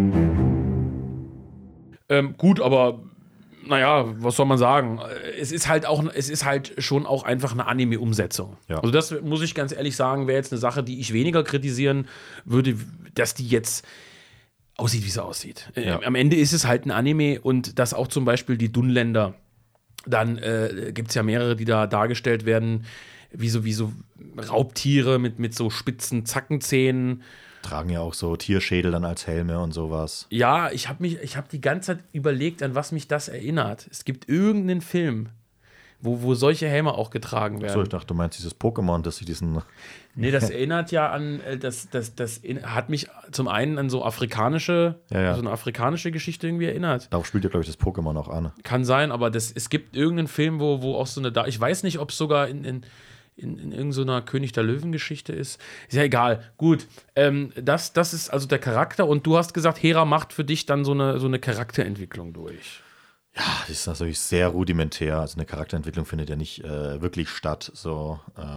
Speaker 1: Gut, aber naja, was soll man sagen? Es ist halt schon auch einfach eine Anime-Umsetzung.
Speaker 2: Ja.
Speaker 1: Also das muss ich ganz ehrlich sagen, wäre jetzt eine Sache, die ich weniger kritisieren würde, dass die jetzt aussieht, wie sie aussieht.
Speaker 2: Ja.
Speaker 1: Am Ende ist es halt ein Anime und dass auch zum Beispiel die Dunländer, dann gibt es ja mehrere, die da dargestellt werden, wie so Raubtiere mit so spitzen Zackenzähnen.
Speaker 2: Tragen ja auch so Tierschädel dann als Helme und sowas.
Speaker 1: Ja, ich hab die ganze Zeit überlegt, an was mich das erinnert. Es gibt irgendeinen Film, wo solche Helme auch getragen werden.
Speaker 2: So, ich dachte, du meinst dieses Pokémon, dass sie diesen.
Speaker 1: Nee, das erinnert ja an, das hat mich zum einen an so afrikanische, so eine afrikanische Geschichte irgendwie erinnert.
Speaker 2: Darauf spielt ja, glaube ich, das Pokémon auch an.
Speaker 1: Kann sein, aber es gibt irgendeinen Film, wo auch so eine, ich weiß nicht, ob es sogar in irgendeiner König der Löwen-Geschichte ist. Ist ja egal. Gut. Das ist also der Charakter und du hast gesagt, Hera macht für dich dann so eine Charakterentwicklung durch.
Speaker 2: Ja, das ist natürlich sehr rudimentär. Also eine Charakterentwicklung findet ja nicht wirklich statt. So,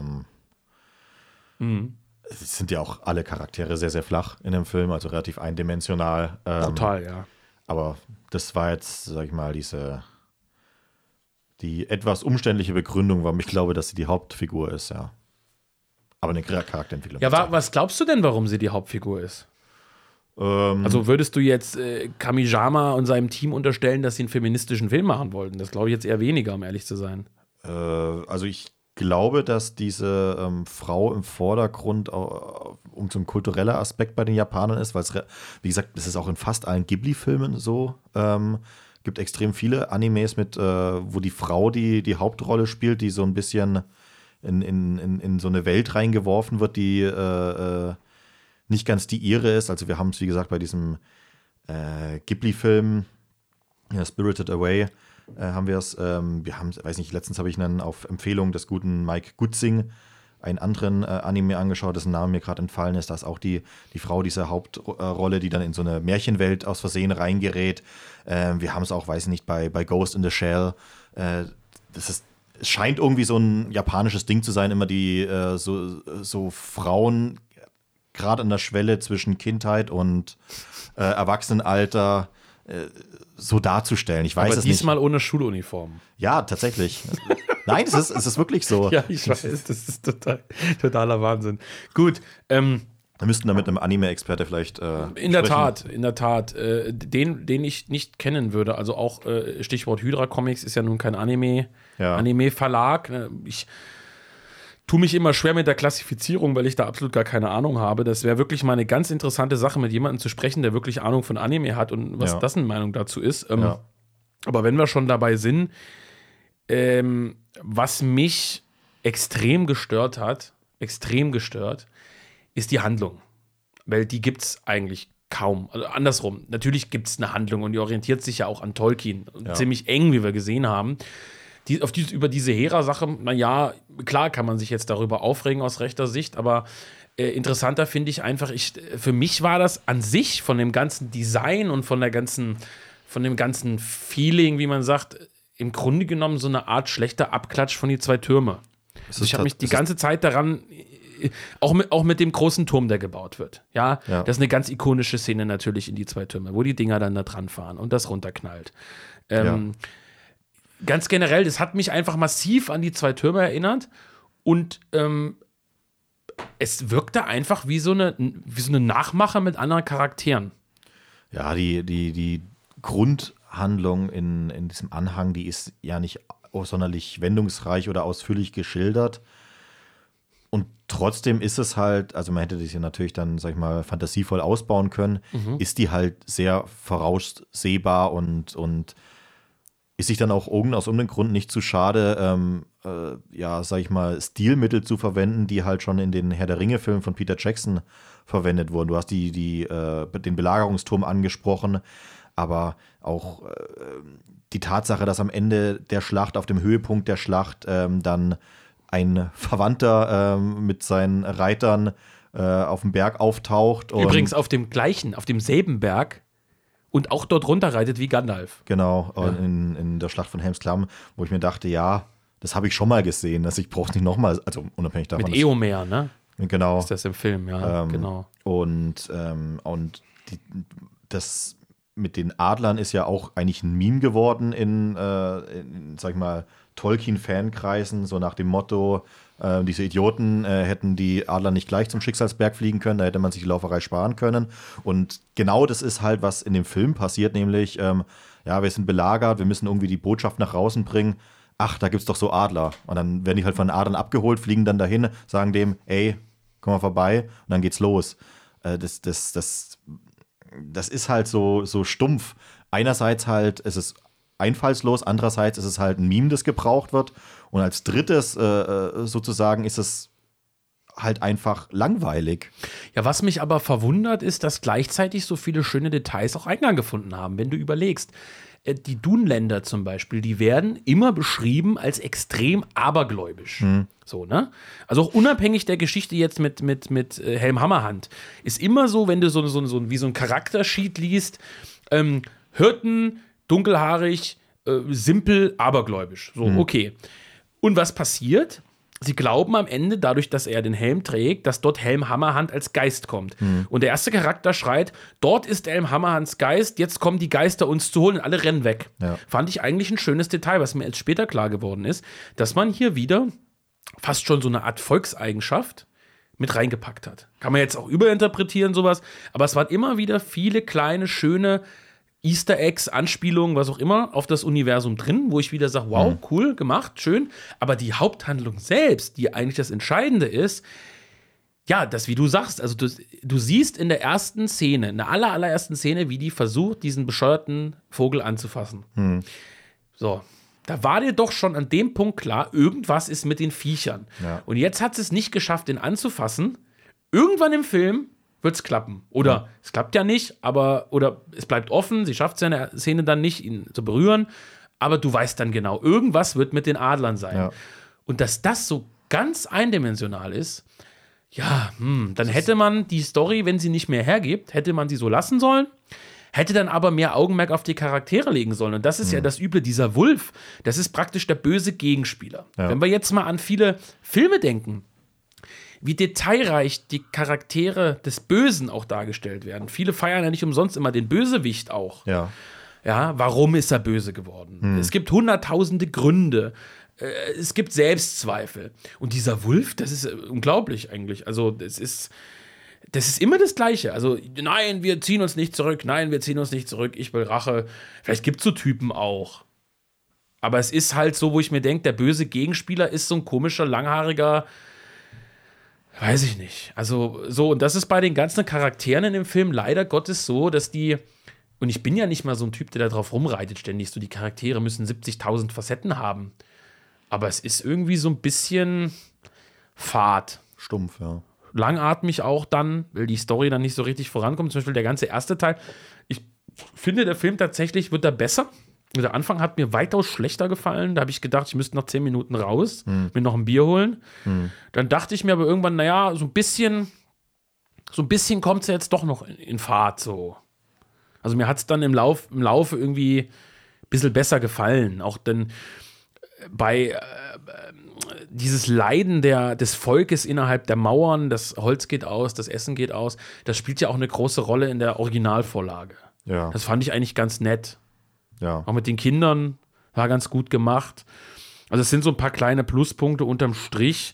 Speaker 2: es sind ja auch alle Charaktere sehr, sehr flach in dem Film, also relativ eindimensional.
Speaker 1: Total, ja.
Speaker 2: Aber das war jetzt, sag ich mal, die etwas umständliche Begründung, warum ich glaube, dass sie die Hauptfigur ist, ja. Aber eine Charakterentwicklung.
Speaker 1: Ja, was glaubst du denn, warum sie die Hauptfigur ist? Also würdest du jetzt Kamijama und seinem Team unterstellen, dass sie einen feministischen Film machen wollten? Das glaube ich jetzt eher weniger, um ehrlich zu sein.
Speaker 2: Also ich glaube, dass diese Frau im Vordergrund um so ein kultureller Aspekt bei den Japanern ist, weil es, wie gesagt, das ist auch in fast allen Ghibli-Filmen so. Gibt extrem viele Animes wo die Frau die Hauptrolle spielt, die so ein bisschen in so eine Welt reingeworfen wird, die nicht ganz die ihre ist. Also wir haben es, wie gesagt, bei diesem Ghibli-Film Spirited Away haben wir es. Wir haben, weiß nicht, letztens habe ich einen auf Empfehlung des guten Mike Gutzing einen anderen Anime angeschaut, dessen Name mir gerade entfallen ist. Da ist auch die Frau dieser Hauptrolle, die dann in so eine Märchenwelt aus Versehen reingerät. Wir haben es auch, weiß ich nicht, bei Ghost in the Shell. Es scheint irgendwie so ein japanisches Ding zu sein, immer die so Frauen gerade an der Schwelle zwischen Kindheit und Erwachsenenalter so darzustellen. Ich weiß
Speaker 1: aber
Speaker 2: es nicht.
Speaker 1: diesmal ohne Schuluniform.
Speaker 2: Ja, tatsächlich. Nein, es ist wirklich so.
Speaker 1: Ja, ich weiß, das ist totaler Wahnsinn. Gut,
Speaker 2: Wir müssten da mit einem Anime-Experte vielleicht
Speaker 1: in der Tat. Den ich nicht kennen würde, also auch Stichwort Hydra Comics ist ja nun kein Anime-Verlag. Ich tue mich immer schwer mit der Klassifizierung, weil ich da absolut gar keine Ahnung habe. Das wäre wirklich mal eine ganz interessante Sache, mit jemandem zu sprechen, der wirklich Ahnung von Anime hat und was dessen Meinung dazu ist. Aber wenn wir schon dabei sind, was mich extrem gestört, ist die Handlung. Weil die gibt es eigentlich kaum. Also andersrum, natürlich gibt es eine Handlung und die orientiert sich ja auch an Tolkien. Ziemlich eng, wie wir gesehen haben. Über diese Hera-Sache, naja, klar kann man sich jetzt darüber aufregen aus rechter Sicht, aber interessanter finde ich einfach, für mich war das an sich von dem ganzen Design und von dem ganzen Feeling, wie man sagt, im Grunde genommen so eine Art schlechter Abklatsch von die 2 Türme. Also ich habe mich die ganze Zeit daran, auch mit dem großen Turm, der gebaut wird. Ja, das ist eine ganz ikonische Szene natürlich in die 2 Türme, wo die Dinger dann da dran fahren und das runterknallt. Ganz generell, das hat mich einfach massiv an die 2 Türme erinnert und es wirkte einfach wie so eine Nachmache mit anderen Charakteren.
Speaker 2: Ja, die Grundhandlung in diesem Anhang, die ist ja nicht sonderlich wendungsreich oder ausführlich geschildert. Und trotzdem ist es halt, also man hätte das ja natürlich dann, sag ich mal, fantasievoll ausbauen können, ist die halt sehr voraussehbar und ist sich dann auch aus irgendeinem Grund nicht zu schade, sag ich mal, Stilmittel zu verwenden, die halt schon in den Herr der Ringe-Filmen von Peter Jackson verwendet wurden. Du hast den Belagerungsturm angesprochen, aber auch die Tatsache, dass am Ende der Schlacht, auf dem Höhepunkt der Schlacht, dann ein Verwandter mit seinen Reitern auf dem Berg auftaucht.
Speaker 1: Übrigens auf demselben Berg und auch dort runterreitet wie Gandalf.
Speaker 2: Genau, in der Schlacht von Helms Klamm, wo ich mir dachte, ja, das habe ich schon mal gesehen, dass ich brauche es nicht nochmal, also unabhängig davon.
Speaker 1: Mit Eomer, ne?
Speaker 2: Genau.
Speaker 1: Ist das im Film, ja, genau.
Speaker 2: Und das mit den Adlern ist ja auch eigentlich ein Meme geworden in sag ich mal, Tolkien-Fankreisen, so nach dem Motto, diese Idioten hätten die Adler nicht gleich zum Schicksalsberg fliegen können, da hätte man sich die Lauferei sparen können. Und genau das ist halt, was in dem Film passiert, nämlich, wir sind belagert, wir müssen irgendwie die Botschaft nach draußen bringen. Ach, da gibt's doch so Adler. Und dann werden die halt von den Adlern abgeholt, fliegen dann dahin, sagen dem, ey, komm mal vorbei, und dann geht's los. Das ist halt so stumpf. Einerseits halt, es ist einfallslos, andererseits ist es halt ein Meme, das gebraucht wird. Und als drittes sozusagen ist es halt einfach langweilig.
Speaker 1: Ja, was mich aber verwundert, ist, dass gleichzeitig so viele schöne Details auch Eingang gefunden haben. Wenn du überlegst, die Dunländer zum Beispiel, die werden immer beschrieben als extrem abergläubisch. So, ne? Also auch unabhängig der Geschichte jetzt mit Helm Hammerhand, ist immer so, wenn du so ein Charaktersheet liest, Hirten, dunkelhaarig, simpel, abergläubisch. So, okay. Und was passiert? Sie glauben am Ende, dadurch, dass er den Helm trägt, dass dort Helm Hammerhand als Geist kommt. Und der erste Charakter schreit, dort ist Helm Hammerhands Geist, jetzt kommen die Geister uns zu holen und alle rennen weg. Ja. Fand ich eigentlich ein schönes Detail, was mir jetzt später klar geworden ist, dass man hier wieder fast schon so eine Art Volkseigenschaft mit reingepackt hat. Kann man jetzt auch überinterpretieren, sowas, aber es waren immer wieder viele kleine, schöne Easter Eggs, Anspielungen, was auch immer, auf das Universum drin, wo ich wieder sage, wow, cool, gemacht, schön. Aber die Haupthandlung selbst, die eigentlich das Entscheidende ist, ja, das, wie du sagst, also du siehst in der ersten Szene, in der allerersten Szene, wie die versucht, diesen bescheuerten Vogel anzufassen. So, da war dir doch schon an dem Punkt klar, irgendwas ist mit den Viechern. Ja. Und jetzt hat es nicht geschafft, den anzufassen. Irgendwann im Film wird es klappen. Oder es klappt ja nicht, oder es bleibt offen, sie schafft es ja in der Szene dann nicht, ihn zu berühren, aber du weißt dann genau, irgendwas wird mit den Adlern sein. Ja. Und dass das so ganz eindimensional ist, ja, dann hätte man die Story, wenn sie nicht mehr hergibt, hätte man sie so lassen sollen, hätte dann aber mehr Augenmerk auf die Charaktere legen sollen. Und das ist ja das Üble, dieser Wulf, das ist praktisch der böse Gegenspieler. Ja. Wenn wir jetzt mal an viele Filme denken, wie detailreich die Charaktere des Bösen auch dargestellt werden. Viele feiern ja nicht umsonst immer den Bösewicht auch.
Speaker 2: Ja.
Speaker 1: Ja, warum ist er böse geworden? Es gibt hunderttausende Gründe. Es gibt Selbstzweifel. Und dieser Wolf, das ist unglaublich eigentlich. Also, das ist immer das Gleiche. Also, nein, wir ziehen uns nicht zurück. Nein, wir ziehen uns nicht zurück. Ich will Rache. Vielleicht gibt es so Typen auch. Aber es ist halt so, wo ich mir denke, der böse Gegenspieler ist so ein komischer, langhaariger, weiß ich nicht. Also, so, und das ist bei den ganzen Charakteren in dem Film leider Gottes so, dass die, und ich bin ja nicht mal so ein Typ, der da drauf rumreitet ständig, so die Charaktere müssen 70.000 Facetten haben. Aber es ist irgendwie so ein bisschen fad.
Speaker 2: Stumpf, ja.
Speaker 1: Langatmig auch dann, weil die Story dann nicht so richtig vorankommt. Zum Beispiel der ganze erste Teil. Ich finde, der Film tatsächlich wird da besser. Der Anfang hat mir weitaus schlechter gefallen. Da habe ich gedacht, ich müsste noch 10 Minuten raus, mir noch ein Bier holen. Dann dachte ich mir aber irgendwann, naja, so ein bisschen kommt es ja jetzt doch noch in Fahrt so. Also mir hat es dann im Laufe irgendwie ein bisschen besser gefallen. Auch denn bei dieses Leiden des Volkes innerhalb der Mauern, das Holz geht aus, das Essen geht aus, das spielt ja auch eine große Rolle in der Originalvorlage.
Speaker 2: Ja.
Speaker 1: Das fand ich eigentlich ganz nett.
Speaker 2: Ja.
Speaker 1: Auch mit den Kindern war ganz gut gemacht. Also es sind so ein paar kleine Pluspunkte unterm Strich.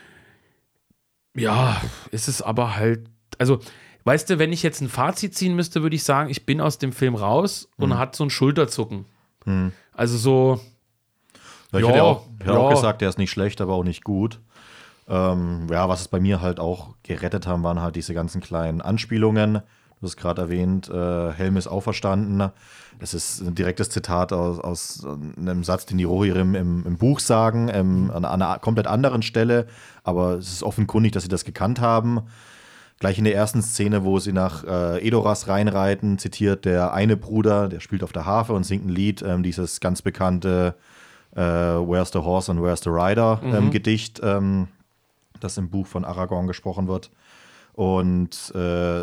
Speaker 1: Ja, ist es aber halt, also weißt du, wenn ich jetzt ein Fazit ziehen müsste, würde ich sagen, ich bin aus dem Film raus und hat so ein Schulterzucken. Also so,
Speaker 2: ja, ich hätte auch gesagt, der ist nicht schlecht, aber auch nicht gut. Was es bei mir halt auch gerettet haben, waren halt diese ganzen kleinen Anspielungen. Du hast gerade erwähnt, Helm ist auferstanden. Das ist ein direktes Zitat aus einem Satz, den die Rohirrim im Buch sagen, an einer komplett anderen Stelle. Aber es ist offenkundig, dass sie das gekannt haben. Gleich in der ersten Szene, wo sie nach Edoras reinreiten, zitiert der eine Bruder, der spielt auf der Harfe und singt ein Lied, dieses ganz bekannte Where's the Horse and Where's the Rider Gedicht, das im Buch von Aragorn gesprochen wird. Und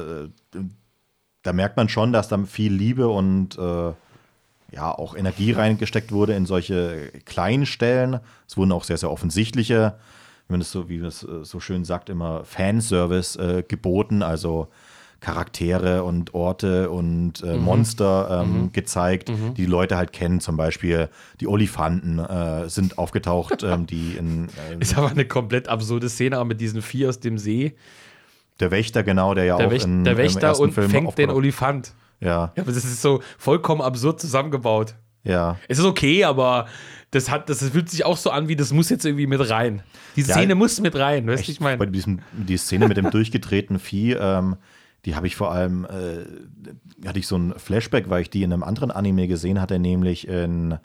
Speaker 2: da merkt man schon, dass da viel Liebe und auch Energie reingesteckt wurde in solche kleinen Stellen. Es wurden auch sehr, sehr offensichtliche, wenn es so, wie man es so schön sagt, immer Fanservice geboten, also Charaktere und Orte und Monster gezeigt, die Leute halt kennen. Zum Beispiel die Olifanten sind aufgetaucht, die in
Speaker 1: ist aber eine komplett absurde Szene, auch mit diesen Vieh aus dem See.
Speaker 2: Der Wächter, genau, der
Speaker 1: auch
Speaker 2: im
Speaker 1: Wächter und
Speaker 2: Film
Speaker 1: fängt den Olifant.
Speaker 2: Ja.
Speaker 1: Aber das ist so vollkommen absurd zusammengebaut.
Speaker 2: Ja.
Speaker 1: Es ist okay, aber das fühlt sich auch so an, wie das muss jetzt irgendwie mit rein. Die Szene muss mit rein, weißt du, ich meine.
Speaker 2: Die Szene mit dem durchgedrehten Vieh, die habe ich vor allem, hatte ich so ein Flashback, weil ich die in einem anderen Anime gesehen hatte, nämlich in,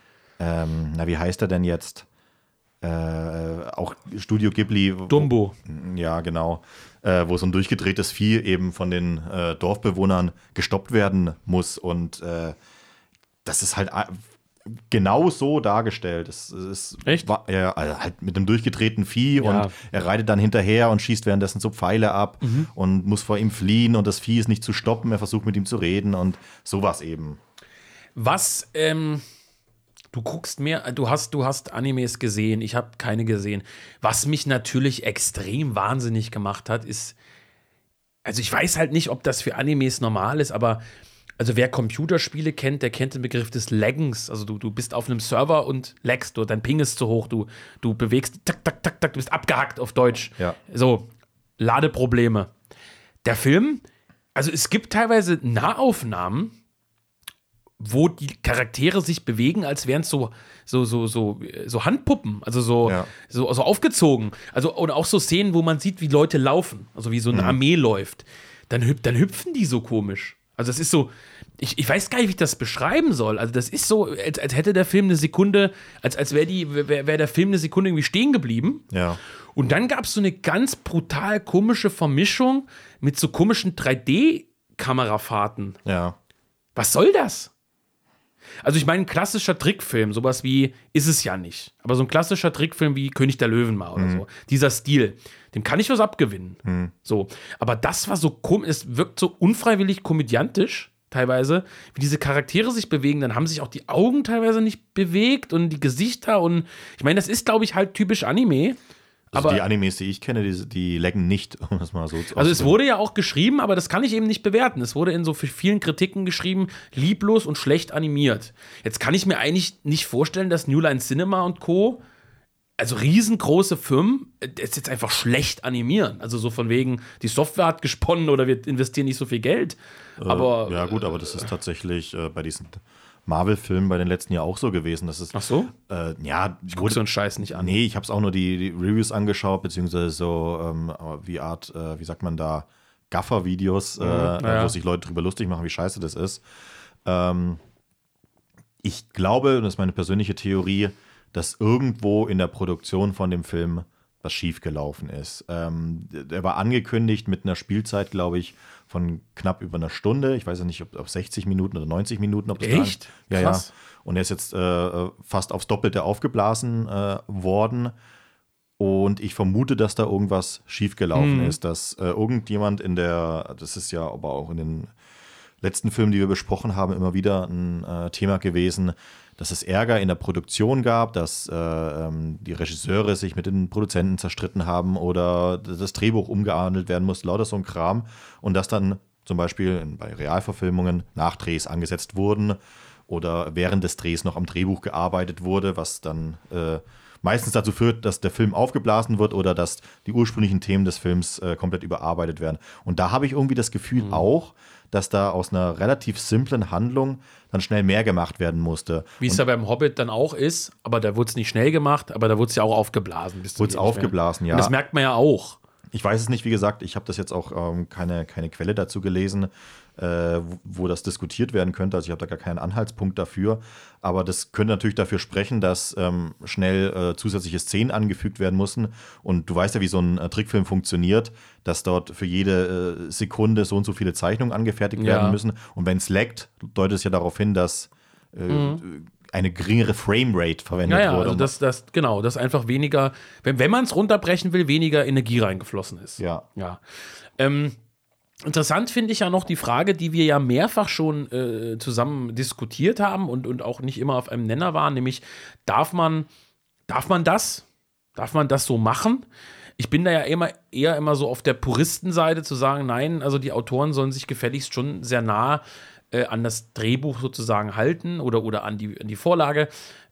Speaker 2: wie heißt er denn jetzt? Auch Studio Ghibli.
Speaker 1: Dumbo.
Speaker 2: Ja, genau. Wo so ein durchgedrehtes Vieh eben von den Dorfbewohnern gestoppt werden muss. Und das ist halt genau so dargestellt. Es ist,
Speaker 1: echt?
Speaker 2: Also halt mit einem durchgedrehten Vieh und er reitet dann hinterher und schießt währenddessen so Pfeile ab und muss vor ihm fliehen und das Vieh ist nicht zu stoppen. Er versucht mit ihm zu reden und sowas eben.
Speaker 1: Was, du guckst mehr, du hast Animes gesehen, ich habe keine gesehen. Was mich natürlich extrem wahnsinnig gemacht hat, ist, also ich weiß halt nicht, ob das für Animes normal ist, aber also wer Computerspiele kennt, der kennt den Begriff des Laggens. Also du bist auf einem Server und laggst, dein Ping ist zu hoch, du bewegst, tak, tak, tak, tak, du bist abgehackt auf Deutsch.
Speaker 2: Ja.
Speaker 1: So, Ladeprobleme. Der Film, also es gibt teilweise Nahaufnahmen, wo die Charaktere sich bewegen, als wären es so Handpuppen, also so aufgezogen. Also und auch so Szenen, wo man sieht, wie Leute laufen, also wie so eine Armee läuft. Dann hüpfen die so komisch. Also das ist so, ich weiß gar nicht, wie ich das beschreiben soll. Also das ist so, als hätte der Film eine Sekunde, als wäre der Film eine Sekunde irgendwie stehen geblieben.
Speaker 2: Ja.
Speaker 1: Und dann gab es so eine ganz brutal komische Vermischung mit so komischen 3D-Kamerafahrten.
Speaker 2: Ja.
Speaker 1: Was soll das? Also ich meine, ein klassischer Trickfilm, sowas wie, ist es ja nicht. Aber so ein klassischer Trickfilm wie König der Löwen mal oder so. Dieser Stil, dem kann ich was abgewinnen. So. Aber das war so komisch, es wirkt so unfreiwillig komödiantisch teilweise, wie diese Charaktere sich bewegen. Dann haben sich auch die Augen teilweise nicht bewegt und die Gesichter und ich meine, das ist, glaube ich, halt typisch Anime.
Speaker 2: Also die Animes, die ich kenne, die lecken nicht, um das mal so zu
Speaker 1: Also es wurde ja auch geschrieben, aber das kann ich eben nicht bewerten. Es wurde in so vielen Kritiken geschrieben, lieblos und schlecht animiert. Jetzt kann ich mir eigentlich nicht vorstellen, dass New Line Cinema und Co., also riesengroße Firmen, das jetzt einfach schlecht animieren. Also so von wegen, die Software hat gesponnen oder wir investieren nicht so viel Geld. Aber
Speaker 2: ja gut, aber das ist tatsächlich bei diesen Marvel-Filmen bei den letzten Jahren auch so gewesen. Das ist,
Speaker 1: ach so?
Speaker 2: Ja.
Speaker 1: Ich gucke so einen Scheiß nicht an.
Speaker 2: Nee, ich habe es auch nur die Reviews angeschaut, beziehungsweise so wie sagt man da, Gaffer-Videos, wo sich Leute drüber lustig machen, wie scheiße das ist. Ich glaube, und das ist meine persönliche Theorie, dass irgendwo in der Produktion von dem Film was schiefgelaufen ist. Der war angekündigt mit einer Spielzeit, glaube ich, von knapp über einer Stunde. Ich weiß ja nicht, ob 60 Minuten oder 90 Minuten. Ob das
Speaker 1: echt?
Speaker 2: Ja, krass. Ja. Und er ist jetzt fast aufs Doppelte aufgeblasen worden. Und ich vermute, dass da irgendwas schiefgelaufen ist. Dass irgendjemand das ist ja aber auch in den letzten Filmen, die wir besprochen haben, immer wieder ein Thema gewesen, dass es Ärger in der Produktion gab, dass die Regisseure sich mit den Produzenten zerstritten haben oder das Drehbuch umgehandelt werden musste, lauter so ein Kram. Und dass dann zum Beispiel bei Realverfilmungen Nachdrehs angesetzt wurden oder während des Drehs noch am Drehbuch gearbeitet wurde, was dann meistens dazu führt, dass der Film aufgeblasen wird oder dass die ursprünglichen Themen des Films komplett überarbeitet werden. Und da habe ich irgendwie das Gefühl auch, dass da aus einer relativ simplen Handlung dann schnell mehr gemacht werden musste.
Speaker 1: Wie es ja beim Hobbit dann auch ist, aber da wurde es nicht schnell gemacht, aber da wurde es ja auch aufgeblasen.
Speaker 2: Wurde es aufgeblasen, ja.
Speaker 1: Und das merkt man ja auch.
Speaker 2: Ich weiß es nicht, wie gesagt, ich habe das jetzt auch keine Quelle dazu gelesen, wo das diskutiert werden könnte. Also ich habe da gar keinen Anhaltspunkt dafür. Aber das könnte natürlich dafür sprechen, dass schnell zusätzliche Szenen angefügt werden müssen. Und du weißt ja, wie so ein Trickfilm funktioniert, dass dort für jede Sekunde so und so viele Zeichnungen angefertigt werden müssen. Und wenn es laggt, deutet es ja darauf hin, dass eine geringere Framerate verwendet wurde.
Speaker 1: Also dass einfach weniger, wenn man es runterbrechen will, weniger Energie reingeflossen ist.
Speaker 2: Ja.
Speaker 1: Interessant finde ich ja noch die Frage, die wir ja mehrfach schon zusammen diskutiert haben und auch nicht immer auf einem Nenner waren, nämlich darf man das so machen? Ich bin da ja eher immer so auf der Puristenseite zu sagen, nein, also die Autoren sollen sich gefälligst schon sehr nah an das Drehbuch sozusagen halten oder an die Vorlage.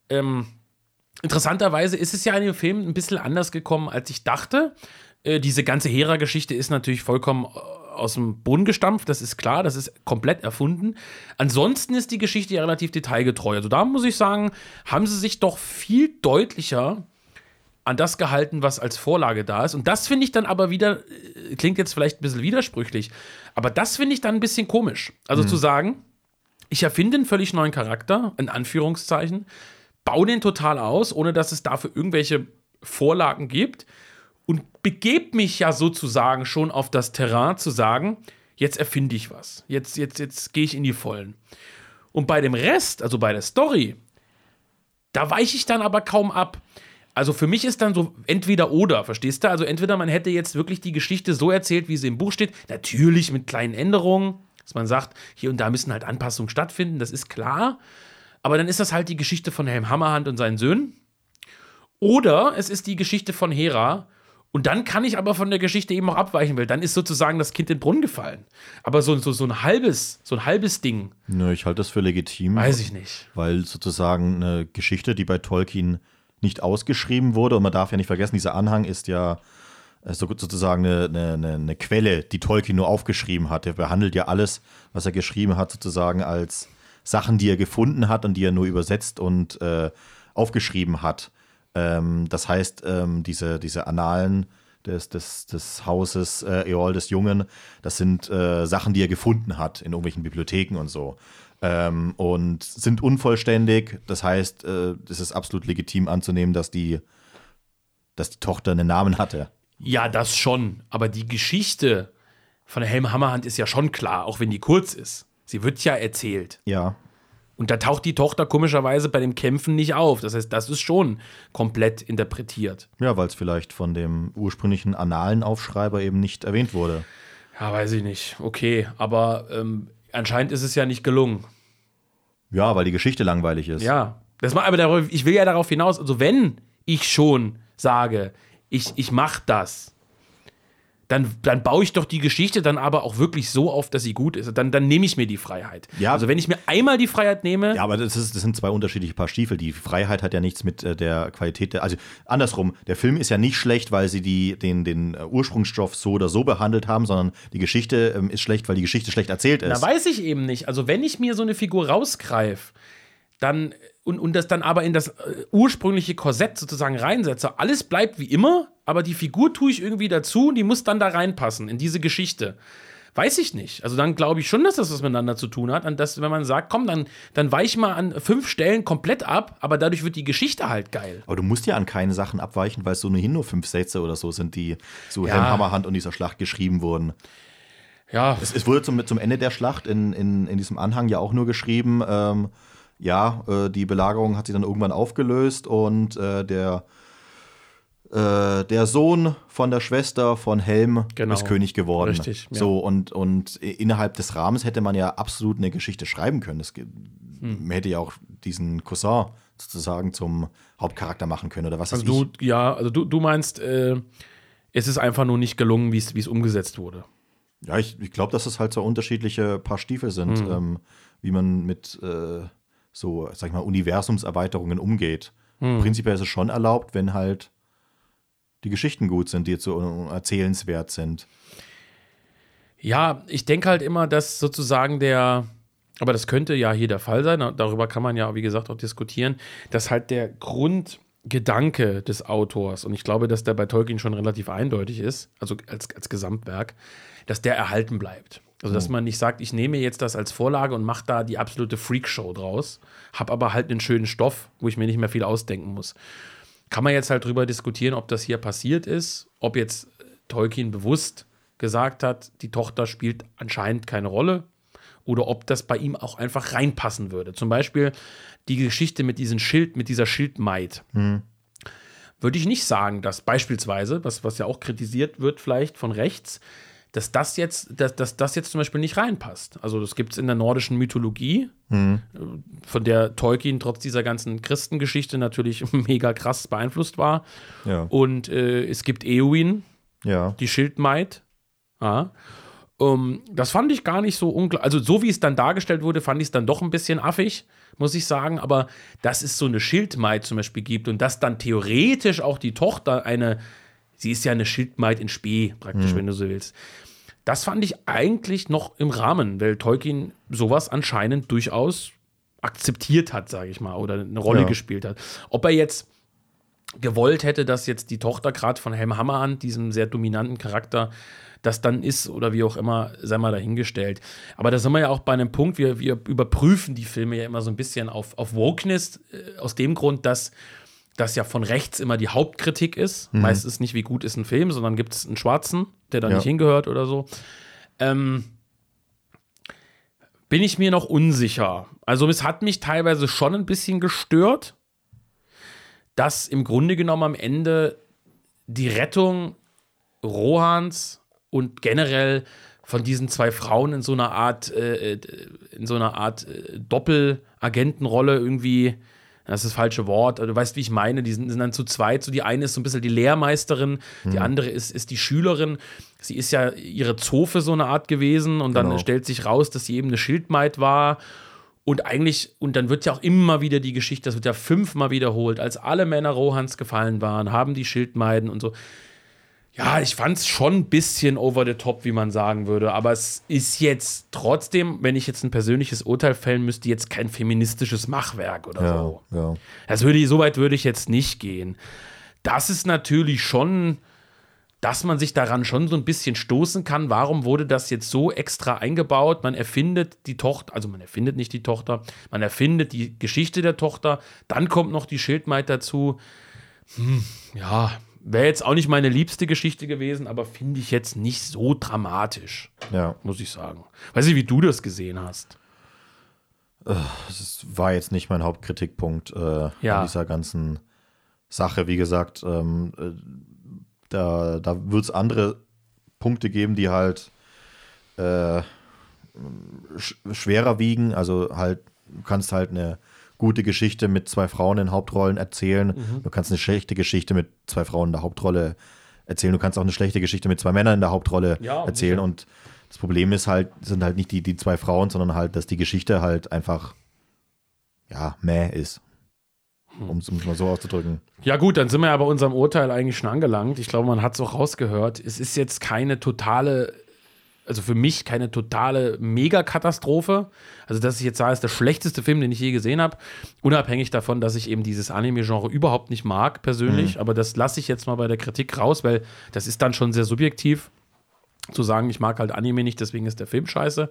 Speaker 1: Interessanterweise ist es ja in dem Film ein bisschen anders gekommen, als ich dachte. Diese ganze Hera-Geschichte ist natürlich vollkommen aus dem Boden gestampft, das ist klar, das ist komplett erfunden. Ansonsten ist die Geschichte ja relativ detailgetreu. Also da muss ich sagen, haben sie sich doch viel deutlicher an das gehalten, was als Vorlage da ist. Und das finde ich dann aber wieder, klingt jetzt vielleicht ein bisschen widersprüchlich, aber das finde ich dann ein bisschen komisch. Also zu sagen, ich erfinde einen völlig neuen Charakter, in Anführungszeichen, baue den total aus, ohne dass es dafür irgendwelche Vorlagen gibt und begebe mich ja sozusagen schon auf das Terrain zu sagen, jetzt erfinde ich was. Jetzt gehe ich in die Vollen. Und bei dem Rest, also bei der Story, da weiche ich dann aber kaum ab. Also für mich ist dann so entweder oder, verstehst du? Also entweder man hätte jetzt wirklich die Geschichte so erzählt, wie sie im Buch steht, natürlich mit kleinen Änderungen, dass man sagt, hier und da müssen halt Anpassungen stattfinden, das ist klar. Aber dann ist das halt die Geschichte von Helm Hammerhand und seinen Söhnen. Oder es ist die Geschichte von Hera. Und dann kann ich aber von der Geschichte eben auch abweichen, weil dann ist sozusagen das Kind in den Brunnen gefallen. Aber so ein halbes Ding.
Speaker 2: Nö, ich halte das für legitim.
Speaker 1: Weiß ich nicht.
Speaker 2: Weil sozusagen eine Geschichte, die bei Tolkien nicht ausgeschrieben wurde, und man darf ja nicht vergessen, dieser Anhang ist ja sozusagen eine Quelle, die Tolkien nur aufgeschrieben hat. Er behandelt ja alles, was er geschrieben hat, sozusagen als Sachen, die er gefunden hat und die er nur übersetzt und aufgeschrieben hat. Das heißt, diese Annalen des Hauses Eorl des Jungen, das sind Sachen, die er gefunden hat in irgendwelchen Bibliotheken und so. Und sind unvollständig. Das heißt, es ist absolut legitim anzunehmen, dass die Tochter einen Namen hatte.
Speaker 1: Ja, das schon. Aber die Geschichte von der Helm Hammerhand ist ja schon klar, auch wenn die kurz ist. Sie wird ja erzählt.
Speaker 2: Ja.
Speaker 1: Und da taucht die Tochter komischerweise bei dem Kämpfen nicht auf. Das heißt, das ist schon komplett interpretiert.
Speaker 2: Ja, weil es vielleicht von dem ursprünglichen Annalenaufschreiber eben nicht erwähnt wurde.
Speaker 1: Ja, weiß ich nicht. Okay, aber anscheinend ist es ja nicht gelungen.
Speaker 2: Ja, weil die Geschichte langweilig ist.
Speaker 1: Ja, ich will ja darauf hinaus, also wenn ich schon sage, ich mache das. Dann baue ich doch die Geschichte dann aber auch wirklich so auf, dass sie gut ist. Dann nehme ich mir die Freiheit.
Speaker 2: Ja.
Speaker 1: Also wenn ich mir einmal die Freiheit nehme.
Speaker 2: Ja, aber das sind zwei unterschiedliche Paar Stiefel. Die Freiheit hat ja nichts mit der Qualität also andersrum, der Film ist ja nicht schlecht, weil sie den Ursprungsstoff so oder so behandelt haben, sondern die Geschichte ist schlecht, weil die Geschichte schlecht erzählt ist.
Speaker 1: Na, weiß ich eben nicht. Also wenn ich mir so eine Figur rausgreife, dann und das dann aber in das ursprüngliche Korsett sozusagen reinsetze, alles bleibt wie immer, aber die Figur tue ich irgendwie dazu und die muss dann da reinpassen in diese Geschichte. Weiß ich nicht. Also dann glaube ich schon, dass das was miteinander zu tun hat. Und dass, wenn man sagt, komm, dann weich mal an 5 Stellen komplett ab, aber dadurch wird die Geschichte halt geil.
Speaker 2: Aber du musst ja an keine Sachen abweichen, weil es ohnehin nur 5 Sätze oder so sind, die zu Helm, Hammerhand und dieser Schlacht geschrieben wurden.
Speaker 1: Ja.
Speaker 2: Es wurde zum Ende der Schlacht in diesem Anhang ja auch nur geschrieben, die Belagerung hat sich dann irgendwann aufgelöst und der Sohn von der Schwester von Helm ist König geworden.
Speaker 1: Richtig. Ja.
Speaker 2: So, und innerhalb des Rahmens hätte man ja absolut eine Geschichte schreiben können. Man hätte ja auch diesen Cousin sozusagen zum Hauptcharakter machen können oder was weiß ich.
Speaker 1: Du meinst, es ist einfach nur nicht gelungen, wie es umgesetzt wurde.
Speaker 2: Ja, ich glaube, dass es halt so unterschiedliche Paar Stiefel sind, wie man mit so, sag ich mal, Universumserweiterungen umgeht. Prinzipiell ist es schon erlaubt, wenn halt die Geschichten gut sind, die jetzt so erzählenswert sind.
Speaker 1: Ja, ich denke halt immer, dass sozusagen aber das könnte ja hier der Fall sein, darüber kann man ja, wie gesagt, auch diskutieren, dass halt der Grundgedanke des Autors, und ich glaube, dass der bei Tolkien schon relativ eindeutig ist, also als Gesamtwerk, dass der erhalten bleibt. Also, dass man nicht sagt, ich nehme jetzt das als Vorlage und mache da die absolute Freakshow draus, habe aber halt einen schönen Stoff, wo ich mir nicht mehr viel ausdenken muss. Kann man jetzt halt drüber diskutieren, ob das hier passiert ist, ob jetzt Tolkien bewusst gesagt hat, die Tochter spielt anscheinend keine Rolle oder ob das bei ihm auch einfach reinpassen würde. Zum Beispiel die Geschichte mit dieser Schildmaid. Würde ich nicht sagen, dass beispielsweise, was ja auch kritisiert wird vielleicht von rechts, dass das jetzt zum Beispiel nicht reinpasst. Also das gibt es in der nordischen Mythologie, von der Tolkien trotz dieser ganzen Christengeschichte natürlich mega krass beeinflusst war.
Speaker 2: Ja.
Speaker 1: Und es gibt Éowyn, die Schildmaid. Ja. Das fand ich gar nicht so unklar. Also so wie es dann dargestellt wurde, fand ich es dann doch ein bisschen affig, muss ich sagen. Aber dass es so eine Schildmaid zum Beispiel gibt und dass dann theoretisch auch die Tochter sie ist ja eine Schildmaid in Spee, praktisch, wenn du so willst. Das fand ich eigentlich noch im Rahmen, weil Tolkien sowas anscheinend durchaus akzeptiert hat, sage ich mal, oder eine Rolle gespielt hat. Ob er jetzt gewollt hätte, dass jetzt die Tochter gerade von Helm Hammerhand, diesem sehr dominanten Charakter, das dann ist oder wie auch immer, sei mal dahingestellt. Aber da sind wir ja auch bei einem Punkt, wir überprüfen die Filme ja immer so ein bisschen auf Wokeness, aus dem Grund, dass das ja von rechts immer die Hauptkritik ist. Meistens nicht, wie gut ist ein Film, sondern gibt es einen Schwarzen, der da nicht hingehört oder so. Bin ich mir noch unsicher. Also es hat mich teilweise schon ein bisschen gestört, dass im Grunde genommen am Ende die Rettung Rohans und generell von diesen 2 Frauen in so einer Art Doppelagentenrolle irgendwie, das ist das falsche Wort, du weißt, wie ich meine, die sind dann zu zweit, so die eine ist so ein bisschen die Lehrmeisterin, die andere ist die Schülerin, sie ist ja ihre Zofe so eine Art gewesen und dann stellt sich raus, dass sie eben eine Schildmaid war und dann wird ja auch immer wieder die Geschichte, das wird ja 5-mal wiederholt, als alle Männer Rohans gefallen waren, haben die Schildmaiden und so. Ja, ich fand es schon ein bisschen over the top, wie man sagen würde. Aber es ist jetzt trotzdem, wenn ich jetzt ein persönliches Urteil fällen müsste, jetzt kein feministisches Machwerk oder so.
Speaker 2: Ja.
Speaker 1: So weit würde ich jetzt nicht gehen. Das ist natürlich schon, dass man sich daran schon so ein bisschen stoßen kann. Warum wurde das jetzt so extra eingebaut? Man erfindet die Tochter, also man erfindet nicht die Tochter, man erfindet die Geschichte der Tochter. Dann kommt noch die Schildmaid dazu. Wäre jetzt auch nicht meine liebste Geschichte gewesen, aber finde ich jetzt nicht so dramatisch, muss ich sagen. Weiß nicht, wie du das gesehen hast.
Speaker 2: Das war jetzt nicht mein Hauptkritikpunkt an dieser ganzen Sache. Wie gesagt, da wird es andere Punkte geben, die halt schwerer wiegen. Also halt, du kannst halt eine gute Geschichte mit 2 Frauen in Hauptrollen erzählen. Du kannst eine schlechte Geschichte mit 2 Frauen in der Hauptrolle erzählen. Du kannst auch eine schlechte Geschichte mit 2 Männern in der Hauptrolle erzählen. Sicher. Und das Problem ist halt, sind halt nicht die 2 Frauen, sondern halt, dass die Geschichte halt einfach, mäh ist. Um es mal so auszudrücken.
Speaker 1: Ja gut, dann sind wir ja bei unserem Urteil eigentlich schon angelangt. Ich glaube, man hat es auch rausgehört. Es ist jetzt keine totale, also für mich keine totale Megakatastrophe. Also dass ich jetzt sage, es ist der schlechteste Film, den ich je gesehen habe. Unabhängig davon, dass ich eben dieses Anime-Genre überhaupt nicht mag persönlich. Aber das lasse ich jetzt mal bei der Kritik raus, weil das ist dann schon sehr subjektiv. Zu sagen, ich mag halt Anime nicht, deswegen ist der Film scheiße.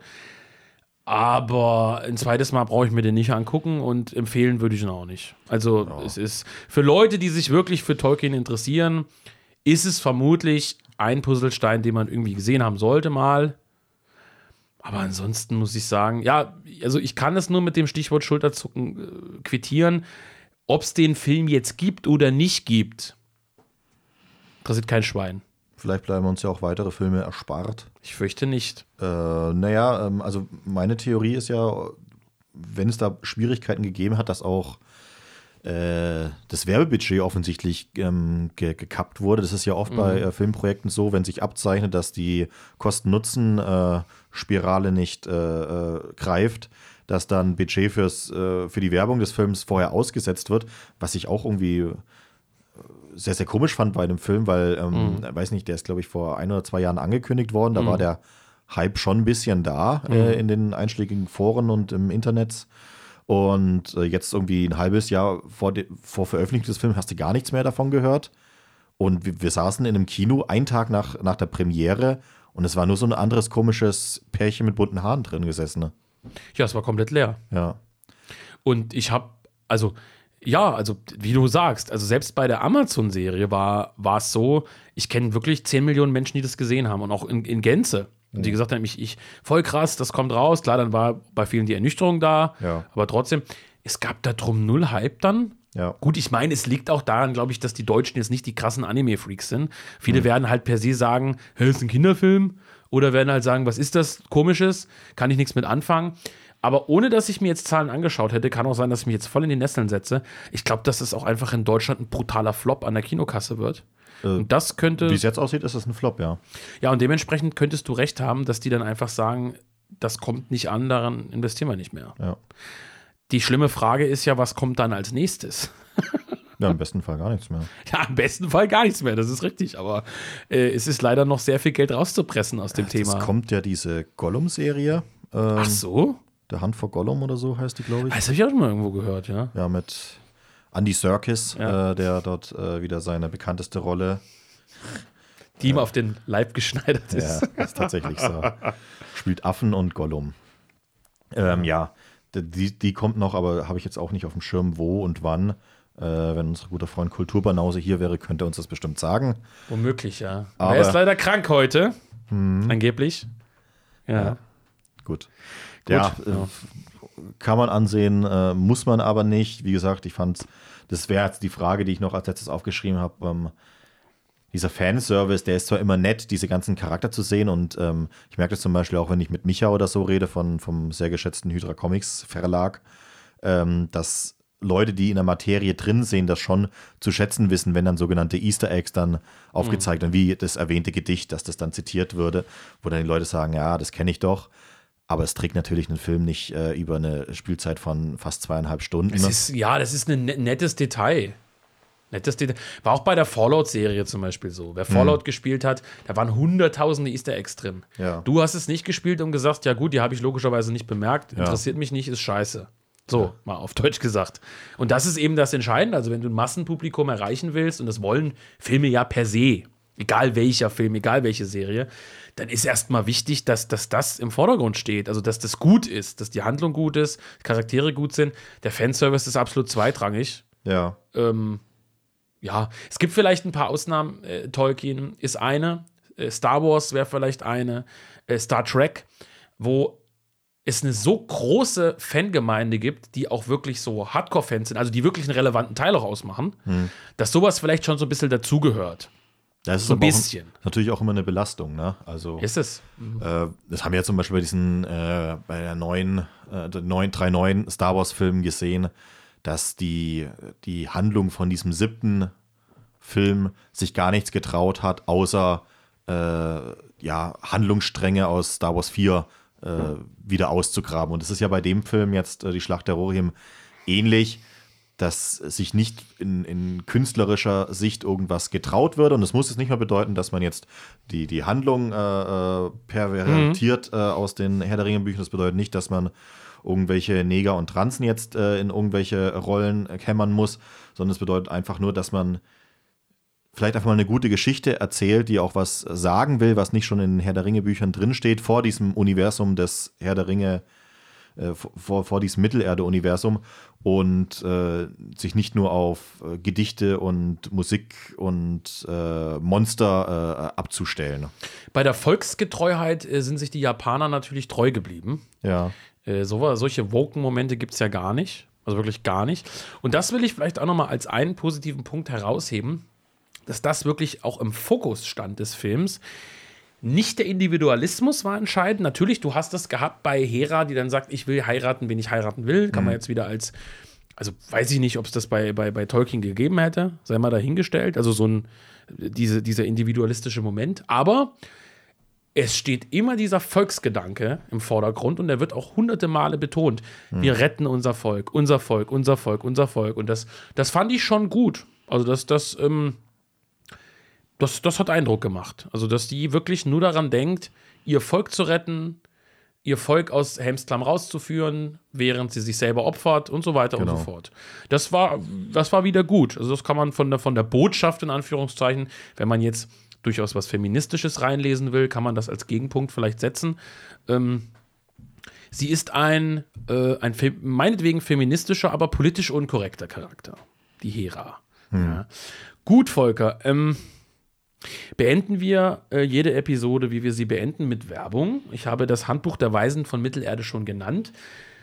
Speaker 1: Aber ein zweites Mal brauche ich mir den nicht angucken und empfehlen würde ich ihn auch nicht. Also es ist für Leute, die sich wirklich für Tolkien interessieren, ist es vermutlich ein Puzzlestein, den man irgendwie gesehen haben sollte mal. Aber ansonsten muss ich sagen, also ich kann es nur mit dem Stichwort Schulterzucken quittieren. Ob es den Film jetzt gibt oder nicht gibt, interessiert kein Schwein.
Speaker 2: Vielleicht bleiben uns ja auch weitere Filme erspart.
Speaker 1: Ich fürchte nicht.
Speaker 2: Also meine Theorie ist ja, wenn es da Schwierigkeiten gegeben hat, dass auch das Werbebudget offensichtlich gekappt wurde. Das ist ja oft bei Filmprojekten so, wenn sich abzeichnet, dass die Kosten-Nutzen-Spirale nicht greift, dass dann Budget für die Werbung des Films vorher ausgesetzt wird, was ich auch irgendwie sehr, sehr komisch fand bei dem Film, weil, weiß nicht, der ist, glaube ich, vor 1 oder 2 Jahren angekündigt worden. Da war der Hype schon ein bisschen da in den einschlägigen Foren und im Internet. Und jetzt irgendwie ein halbes Jahr vor Veröffentlichung des Films hast du gar nichts mehr davon gehört. Und wir saßen in einem Kino einen Tag nach der Premiere und es war nur so ein anderes komisches Pärchen mit bunten Haaren drin gesessen. Ne?
Speaker 1: Ja, es war komplett leer.
Speaker 2: Ja.
Speaker 1: Und ich habe, also wie du sagst, also selbst bei der Amazon-Serie war es so, ich kenne wirklich 10 Millionen Menschen, die das gesehen haben und auch in Gänze. Und die gesagt haben, ich voll krass, das kommt raus. Klar, dann war bei vielen die Ernüchterung da, aber trotzdem, es gab da drum null Hype dann.
Speaker 2: Ja.
Speaker 1: Gut, ich meine, es liegt auch daran, glaube ich, dass die Deutschen jetzt nicht die krassen Anime-Freaks sind. Viele werden halt per se sagen, hey, ist ein Kinderfilm. Oder werden halt sagen, was ist das Komisches? Kann ich nichts mit anfangen. Aber ohne, dass ich mir jetzt Zahlen angeschaut hätte, kann auch sein, dass ich mich jetzt voll in die Nesseln setze. Ich glaube, dass es auch einfach in Deutschland ein brutaler Flop an der Kinokasse wird. Und das könnte.
Speaker 2: Wie es jetzt aussieht, ist es ein Flop, ja.
Speaker 1: Ja, und dementsprechend könntest du recht haben, dass die dann einfach sagen, das kommt nicht an, daran investieren wir nicht mehr.
Speaker 2: Ja.
Speaker 1: Die schlimme Frage ist ja, was kommt dann als nächstes?
Speaker 2: Ja, im besten Fall gar nichts mehr.
Speaker 1: Ja, im besten Fall gar nichts mehr, das ist richtig. Aber es ist leider noch sehr viel Geld rauszupressen aus dem Thema.
Speaker 2: Es kommt ja diese Gollum-Serie.
Speaker 1: Ach so?
Speaker 2: The Hunt for Gollum oder so heißt die, glaube ich.
Speaker 1: Das habe ich auch schon mal irgendwo gehört, ja.
Speaker 2: Ja, mit Andy Serkis, der dort wieder seine bekannteste Rolle.
Speaker 1: Die ihm auf den Leib geschneidert ist.
Speaker 2: Ja, ist tatsächlich so. Spielt Affen und Gollum. Die kommt noch, aber habe ich jetzt auch nicht auf dem Schirm, wo und wann. Wenn unser guter Freund Kulturbanause hier wäre, könnte er uns das bestimmt sagen.
Speaker 1: Womöglich, ja. Aber er ist leider krank heute. Angeblich. Ja.
Speaker 2: Gut. Ja, kann man ansehen, muss man aber nicht. Wie gesagt, ich fand, das wäre jetzt die Frage, die ich noch als letztes aufgeschrieben habe. Dieser Fanservice, der ist zwar immer nett, diese ganzen Charakter zu sehen, und ich merke das zum Beispiel auch, wenn ich mit Micha oder so rede, vom sehr geschätzten Hydra Comics Verlag, dass Leute, die in der Materie drin sehen, das schon zu schätzen wissen, wenn dann sogenannte Easter Eggs dann aufgezeigt werden, wie das erwähnte Gedicht, dass das dann zitiert würde, wo dann die Leute sagen, ja, das kenne ich doch. Aber es trägt natürlich einen Film nicht über eine Spielzeit von fast 2,5 Stunden.
Speaker 1: Das ist ein nettes Detail. War auch bei der Fallout-Serie zum Beispiel so. Wer Fallout gespielt hat, da waren hunderttausende Easter Eggs drin.
Speaker 2: Ja.
Speaker 1: Du hast es nicht gespielt und gesagt, ja gut, die habe ich logischerweise nicht bemerkt. Interessiert mich nicht, ist scheiße. So, mal auf Deutsch gesagt. Und das ist eben das Entscheidende. Also wenn du ein Massenpublikum erreichen willst, und das wollen Filme ja per se, egal welcher Film, egal welche Serie, dann ist erstmal wichtig, dass das im Vordergrund steht. Also, dass das gut ist, dass die Handlung gut ist, Charaktere gut sind. Der Fanservice ist absolut zweitrangig.
Speaker 2: Ja.
Speaker 1: Es gibt vielleicht ein paar Ausnahmen. Tolkien ist eine. Star Wars wäre vielleicht eine. Star Trek, wo es eine so große Fangemeinde gibt, die auch wirklich so Hardcore-Fans sind, also die wirklich einen relevanten Teil auch ausmachen, dass sowas vielleicht schon so ein bisschen dazugehört.
Speaker 2: Das ist
Speaker 1: so ein bisschen.
Speaker 2: Natürlich auch immer eine Belastung, ne? Also,
Speaker 1: ist es.
Speaker 2: Das haben wir ja zum Beispiel bei der 3 neuen Star Wars-Filmen gesehen. dass die Handlung von diesem 7. Film sich gar nichts getraut hat, außer Handlungsstränge aus Star Wars 4 wieder auszugraben. Und es ist ja bei dem Film jetzt, die Schlacht der Rohirrim, ähnlich, dass sich nicht in künstlerischer Sicht irgendwas getraut würde. Und es muss jetzt nicht mehr bedeuten, dass man jetzt die Handlung pervertiert aus den Herr der Ringe-Büchern. Das bedeutet nicht, dass man irgendwelche Neger und Transen jetzt in irgendwelche Rollen hämmern muss, sondern es bedeutet einfach nur, dass man vielleicht einfach mal eine gute Geschichte erzählt, die auch was sagen will, was nicht schon in den Herr der Ringe-Büchern drinsteht, vor diesem Universum des Herr der Ringe, vor diesem Mittelerde-Universum und sich nicht nur auf Gedichte und Musik und Monster abzustellen.
Speaker 1: Bei der Volksgetreuheit sind sich die Japaner natürlich treu geblieben.
Speaker 2: Ja.
Speaker 1: Solche Woken-Momente gibt es ja gar nicht. Also wirklich gar nicht. Und das will ich vielleicht auch nochmal als einen positiven Punkt herausheben, dass das wirklich auch im Fokus stand des Films. Nicht der Individualismus war entscheidend. Natürlich, du hast das gehabt bei Hera, die dann sagt, ich will heiraten, wen ich heiraten will. Kann man jetzt wieder also weiß ich nicht, ob es das bei Tolkien gegeben hätte, sei mal dahingestellt. Also dieser individualistische Moment. Aber es steht immer dieser Volksgedanke im Vordergrund und der wird auch hunderte Male betont. Wir retten unser Volk, unser Volk, unser Volk, unser Volk. Und das fand ich schon gut. Also das hat Eindruck gemacht. Also, dass die wirklich nur daran denkt, ihr Volk zu retten, ihr Volk aus Helmsklamm rauszuführen, während sie sich selber opfert und so weiter und so fort. Das war wieder gut. Also, das kann man von der Botschaft in Anführungszeichen, wenn man jetzt durchaus was Feministisches reinlesen will, kann man das als Gegenpunkt vielleicht setzen. Sie ist ein meinetwegen feministischer, aber politisch unkorrekter Charakter. Die Hera. Ja. Gut, Volker. Beenden wir jede Episode, wie wir sie beenden, mit Werbung. Ich habe das Handbuch der Weisen von Mittelerde schon genannt.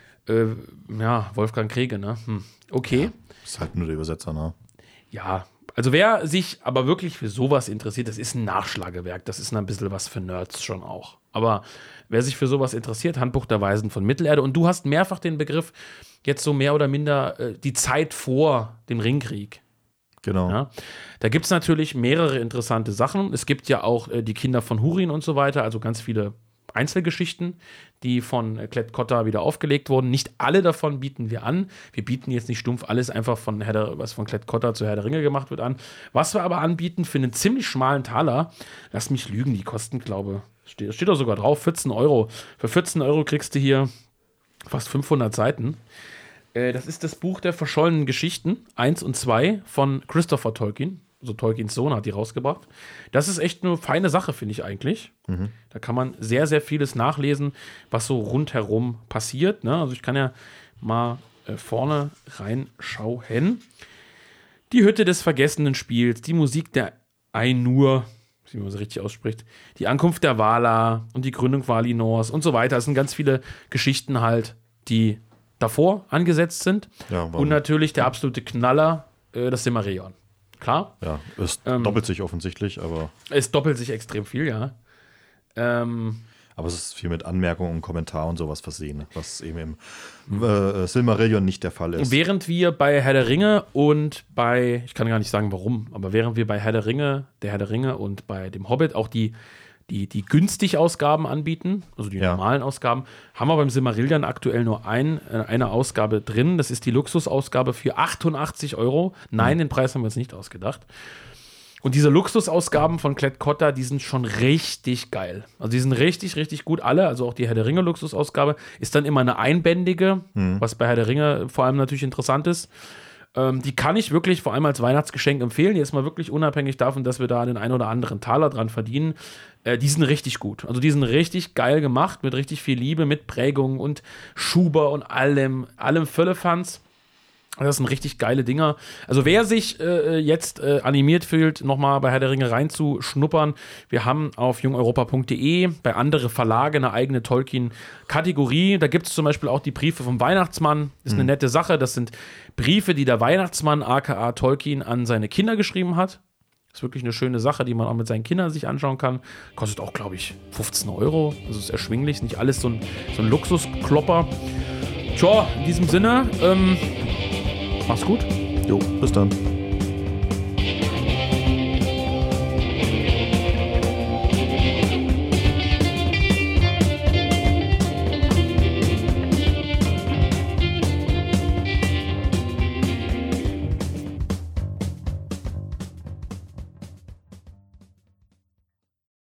Speaker 1: Wolfgang Krege, ne? Okay.
Speaker 2: Ja, ist halt nur der Übersetzer, ne?
Speaker 1: Ja, also wer sich aber wirklich für sowas interessiert, das ist ein Nachschlagewerk, das ist ein bisschen was für Nerds schon auch. Aber wer sich für sowas interessiert, Handbuch der Weisen von Mittelerde, und du hast mehrfach den Begriff jetzt so mehr oder minder die Zeit vor dem Ringkrieg.
Speaker 2: Genau.
Speaker 1: Ja, da gibt es natürlich mehrere interessante Sachen. Es gibt ja auch die Kinder von Húrin und so weiter, also ganz viele Einzelgeschichten, die von Klett Cotta wieder aufgelegt wurden. Nicht alle davon bieten wir an. Wir bieten jetzt nicht stumpf alles einfach was von Klett Cotta zu Herr der Ringe gemacht wird, an. Was wir aber anbieten für einen ziemlich schmalen Taler, lass mich lügen, die kosten, glaube ich, steht da sogar drauf, 14 Euro. Für 14 Euro kriegst du hier fast 500 Seiten. Das ist das Buch der verschollenen Geschichten, 1 und 2 von Christopher Tolkien. Also Tolkiens Sohn hat die rausgebracht. Das ist echt eine feine Sache, finde ich eigentlich. Da kann man sehr, sehr vieles nachlesen, was so rundherum passiert. Ne? Also ich kann ja mal vorne reinschauen. Die Hütte des vergessenen Spiels, die Musik der Ainur, wie man es richtig ausspricht, die Ankunft der Valar und die Gründung Valinors und so weiter. Es sind ganz viele Geschichten halt, die davor angesetzt sind. Ja, und natürlich der absolute Knaller, das Silmarillion. Klar?
Speaker 2: Ja, es doppelt sich offensichtlich, aber...
Speaker 1: Es doppelt sich extrem viel, ja.
Speaker 2: Aber es ist viel mit Anmerkungen und Kommentar und sowas versehen, was eben im Silmarillion nicht der Fall ist.
Speaker 1: Während wir bei Herr der Ringe und ich kann gar nicht sagen warum, aber während wir bei der Herr der Ringe und bei dem Hobbit auch die günstig Ausgaben anbieten, also die normalen Ausgaben, haben wir beim Silmarillion aktuell nur eine Ausgabe drin. Das ist die Luxusausgabe für 88 Euro. Nein, den Preis haben wir uns nicht ausgedacht. Und diese Luxusausgaben von Klett Cotta, die sind schon richtig geil. Also die sind richtig, richtig gut. Alle, also auch die Herr der Ringe Luxusausgabe, ist dann immer eine einbändige, was bei Herr der Ringe vor allem natürlich interessant ist. Die kann ich wirklich vor allem als Weihnachtsgeschenk empfehlen. Jetzt mal wirklich unabhängig davon, dass wir da den einen oder anderen Taler dran verdienen. Die sind richtig gut. Also die sind richtig geil gemacht, mit richtig viel Liebe, mit Prägung und Schuber und allem Völlefanz. Das sind richtig geile Dinger. Also wer sich jetzt animiert fühlt, nochmal bei Herr der Ringe reinzuschnuppern, wir haben auf jungeuropa.de bei andere Verlage eine eigene Tolkien-Kategorie. Da gibt es zum Beispiel auch die Briefe vom Weihnachtsmann. Ist eine nette Sache. Das sind Briefe, die der Weihnachtsmann, aka Tolkien, an seine Kinder geschrieben hat. Ist wirklich eine schöne Sache, die man auch mit seinen Kindern sich anschauen kann. Kostet auch, glaube ich, 15 Euro. Also ist erschwinglich. Ist nicht alles so ein Luxusklopper. Tja, in diesem Sinne, Mach's gut.
Speaker 2: Jo, bis dann.